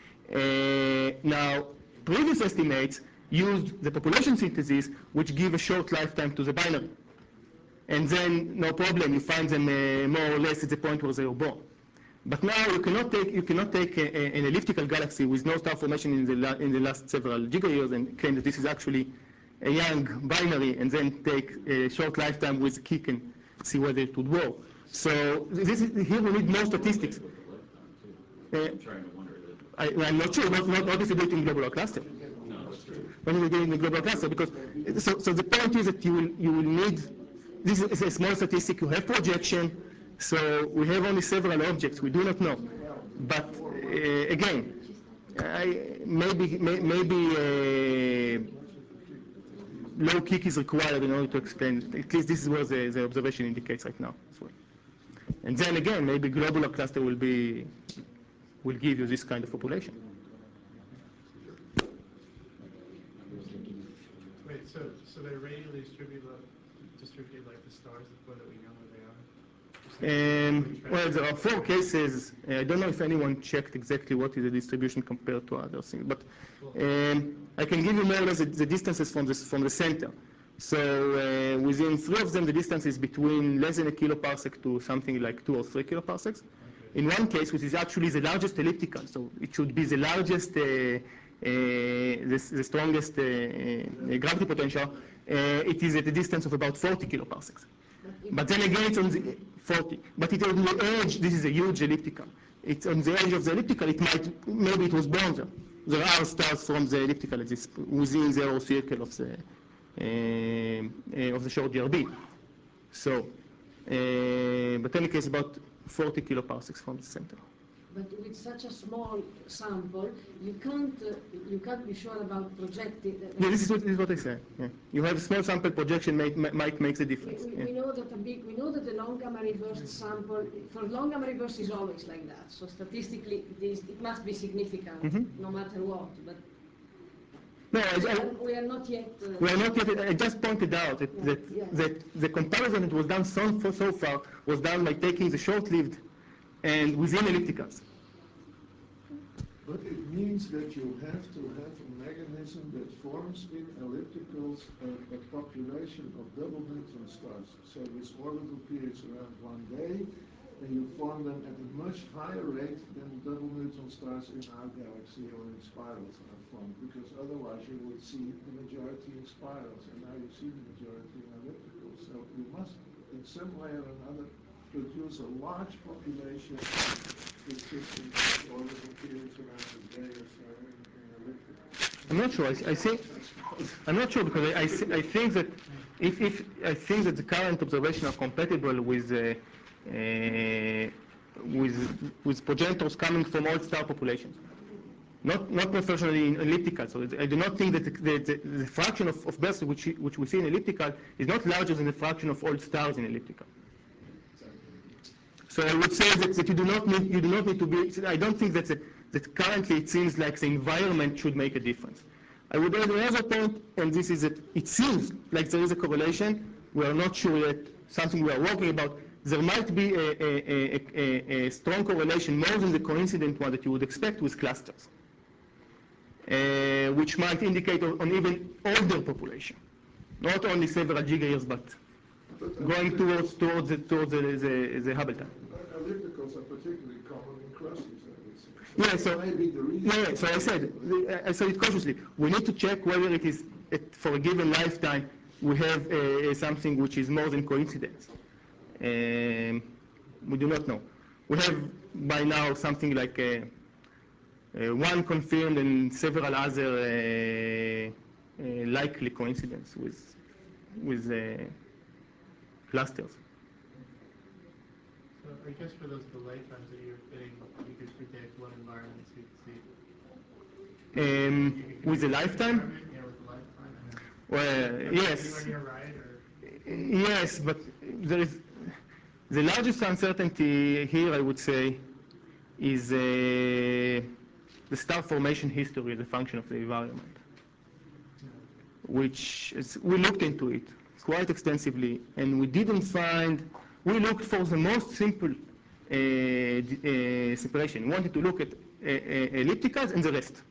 Now, previous estimates used the population synthesis, which give a short lifetime to the binary, and then no problem, you find them more or less at the point where they were born. But now you cannot take an elliptical galaxy with no star formation in the last several gigayears and claim that this is actually a young binary, and then take a short lifetime with a kick and see whether it would work. So here we need more statistics. I'm not sure. Not if you do it in globular cluster. No, that's true. When you do it in the globular cluster, because so the point is that you will need. This is a small statistic. You have projection, so we have only several objects. We do not know, but again, maybe low kick is required in order to explain. At least this is what the observation indicates right now. And then again, maybe globular cluster will give you this kind of population. Wait, so they're radially distributed like the stars, the point that we know where they are? Well, there are 4 cases. I don't know if anyone checked exactly what is the distribution compared to other things, but I can give you more or less the distances from the center. So within 3 of them, the distance is between less than a kiloparsec to something like 2 or 3 kiloparsecs. In one case, which is actually the largest elliptical, so it should be the largest, the strongest gravity potential, it is at a distance of about 40 kiloparsecs. But then again, it's on the 40. But it's on the edge. This is a huge elliptical. It's on the edge of the elliptical. Maybe it was born there. There are stars from the elliptical within the arrow circle of the short GRB. So, but in any case, about 40 kiloparsecs from the center. But with such a small sample, you can't be sure about projecting. Yeah, this is what I say. Yeah. You have a small sample projection might make the difference. We know that the long gamma reversed sample for long gamma reverse is always like that. So statistically, it must be significant no matter what. But no, we are not yet. We are not yet. I just pointed out that the comparison that was done so far was done by taking the short-lived and within ellipticals. But it means that you have to have a mechanism that forms in ellipticals a population of double neutron stars. So this orbital periods around 1 day, and you form them at a much higher rate than double neutron stars in our galaxy or in spirals are formed, because otherwise you would see the majority in spirals, and now you see the majority in ellipticals. So you must, in some way or another, produce a large population consistent with orbital periods around a day or so in ellipticals. I'm not sure. I'm not sure because I think that I think that the current observations are compatible with progenitors coming from all star populations, not professionally in elliptical. So I do not think that the fraction of bursts which we see in elliptical is not larger than the fraction of all stars in elliptical. So I would say that you do not need to be. I don't think that currently it seems like the environment should make a difference. I would add another point, and this is that it seems like there is a correlation. We are not sure yet, something we are working about. There might be a strong correlation, more than the coincident one that you would expect with clusters, which might indicate on even older population, not only several gigayears, but going towards the Hubble time. Ellipticals are particularly common in clusters. Yeah, so I said it cautiously. We need to check whether it is for a given lifetime we have something which is more than coincidence. We do not know. We have by now something like one confirmed and several other likely coincidence with clusters. So I guess for those delay times that you're fitting, you could predict what environments you'd see. With the lifetime? Yeah, with the lifetime. Well, yes. You're right, or? Yes, but there is the largest uncertainty here, I would say, is the star formation history as a function of the environment, which we looked into it quite extensively, and we didn't find. We looked for the most simple separation. We wanted to look at ellipticals and the rest.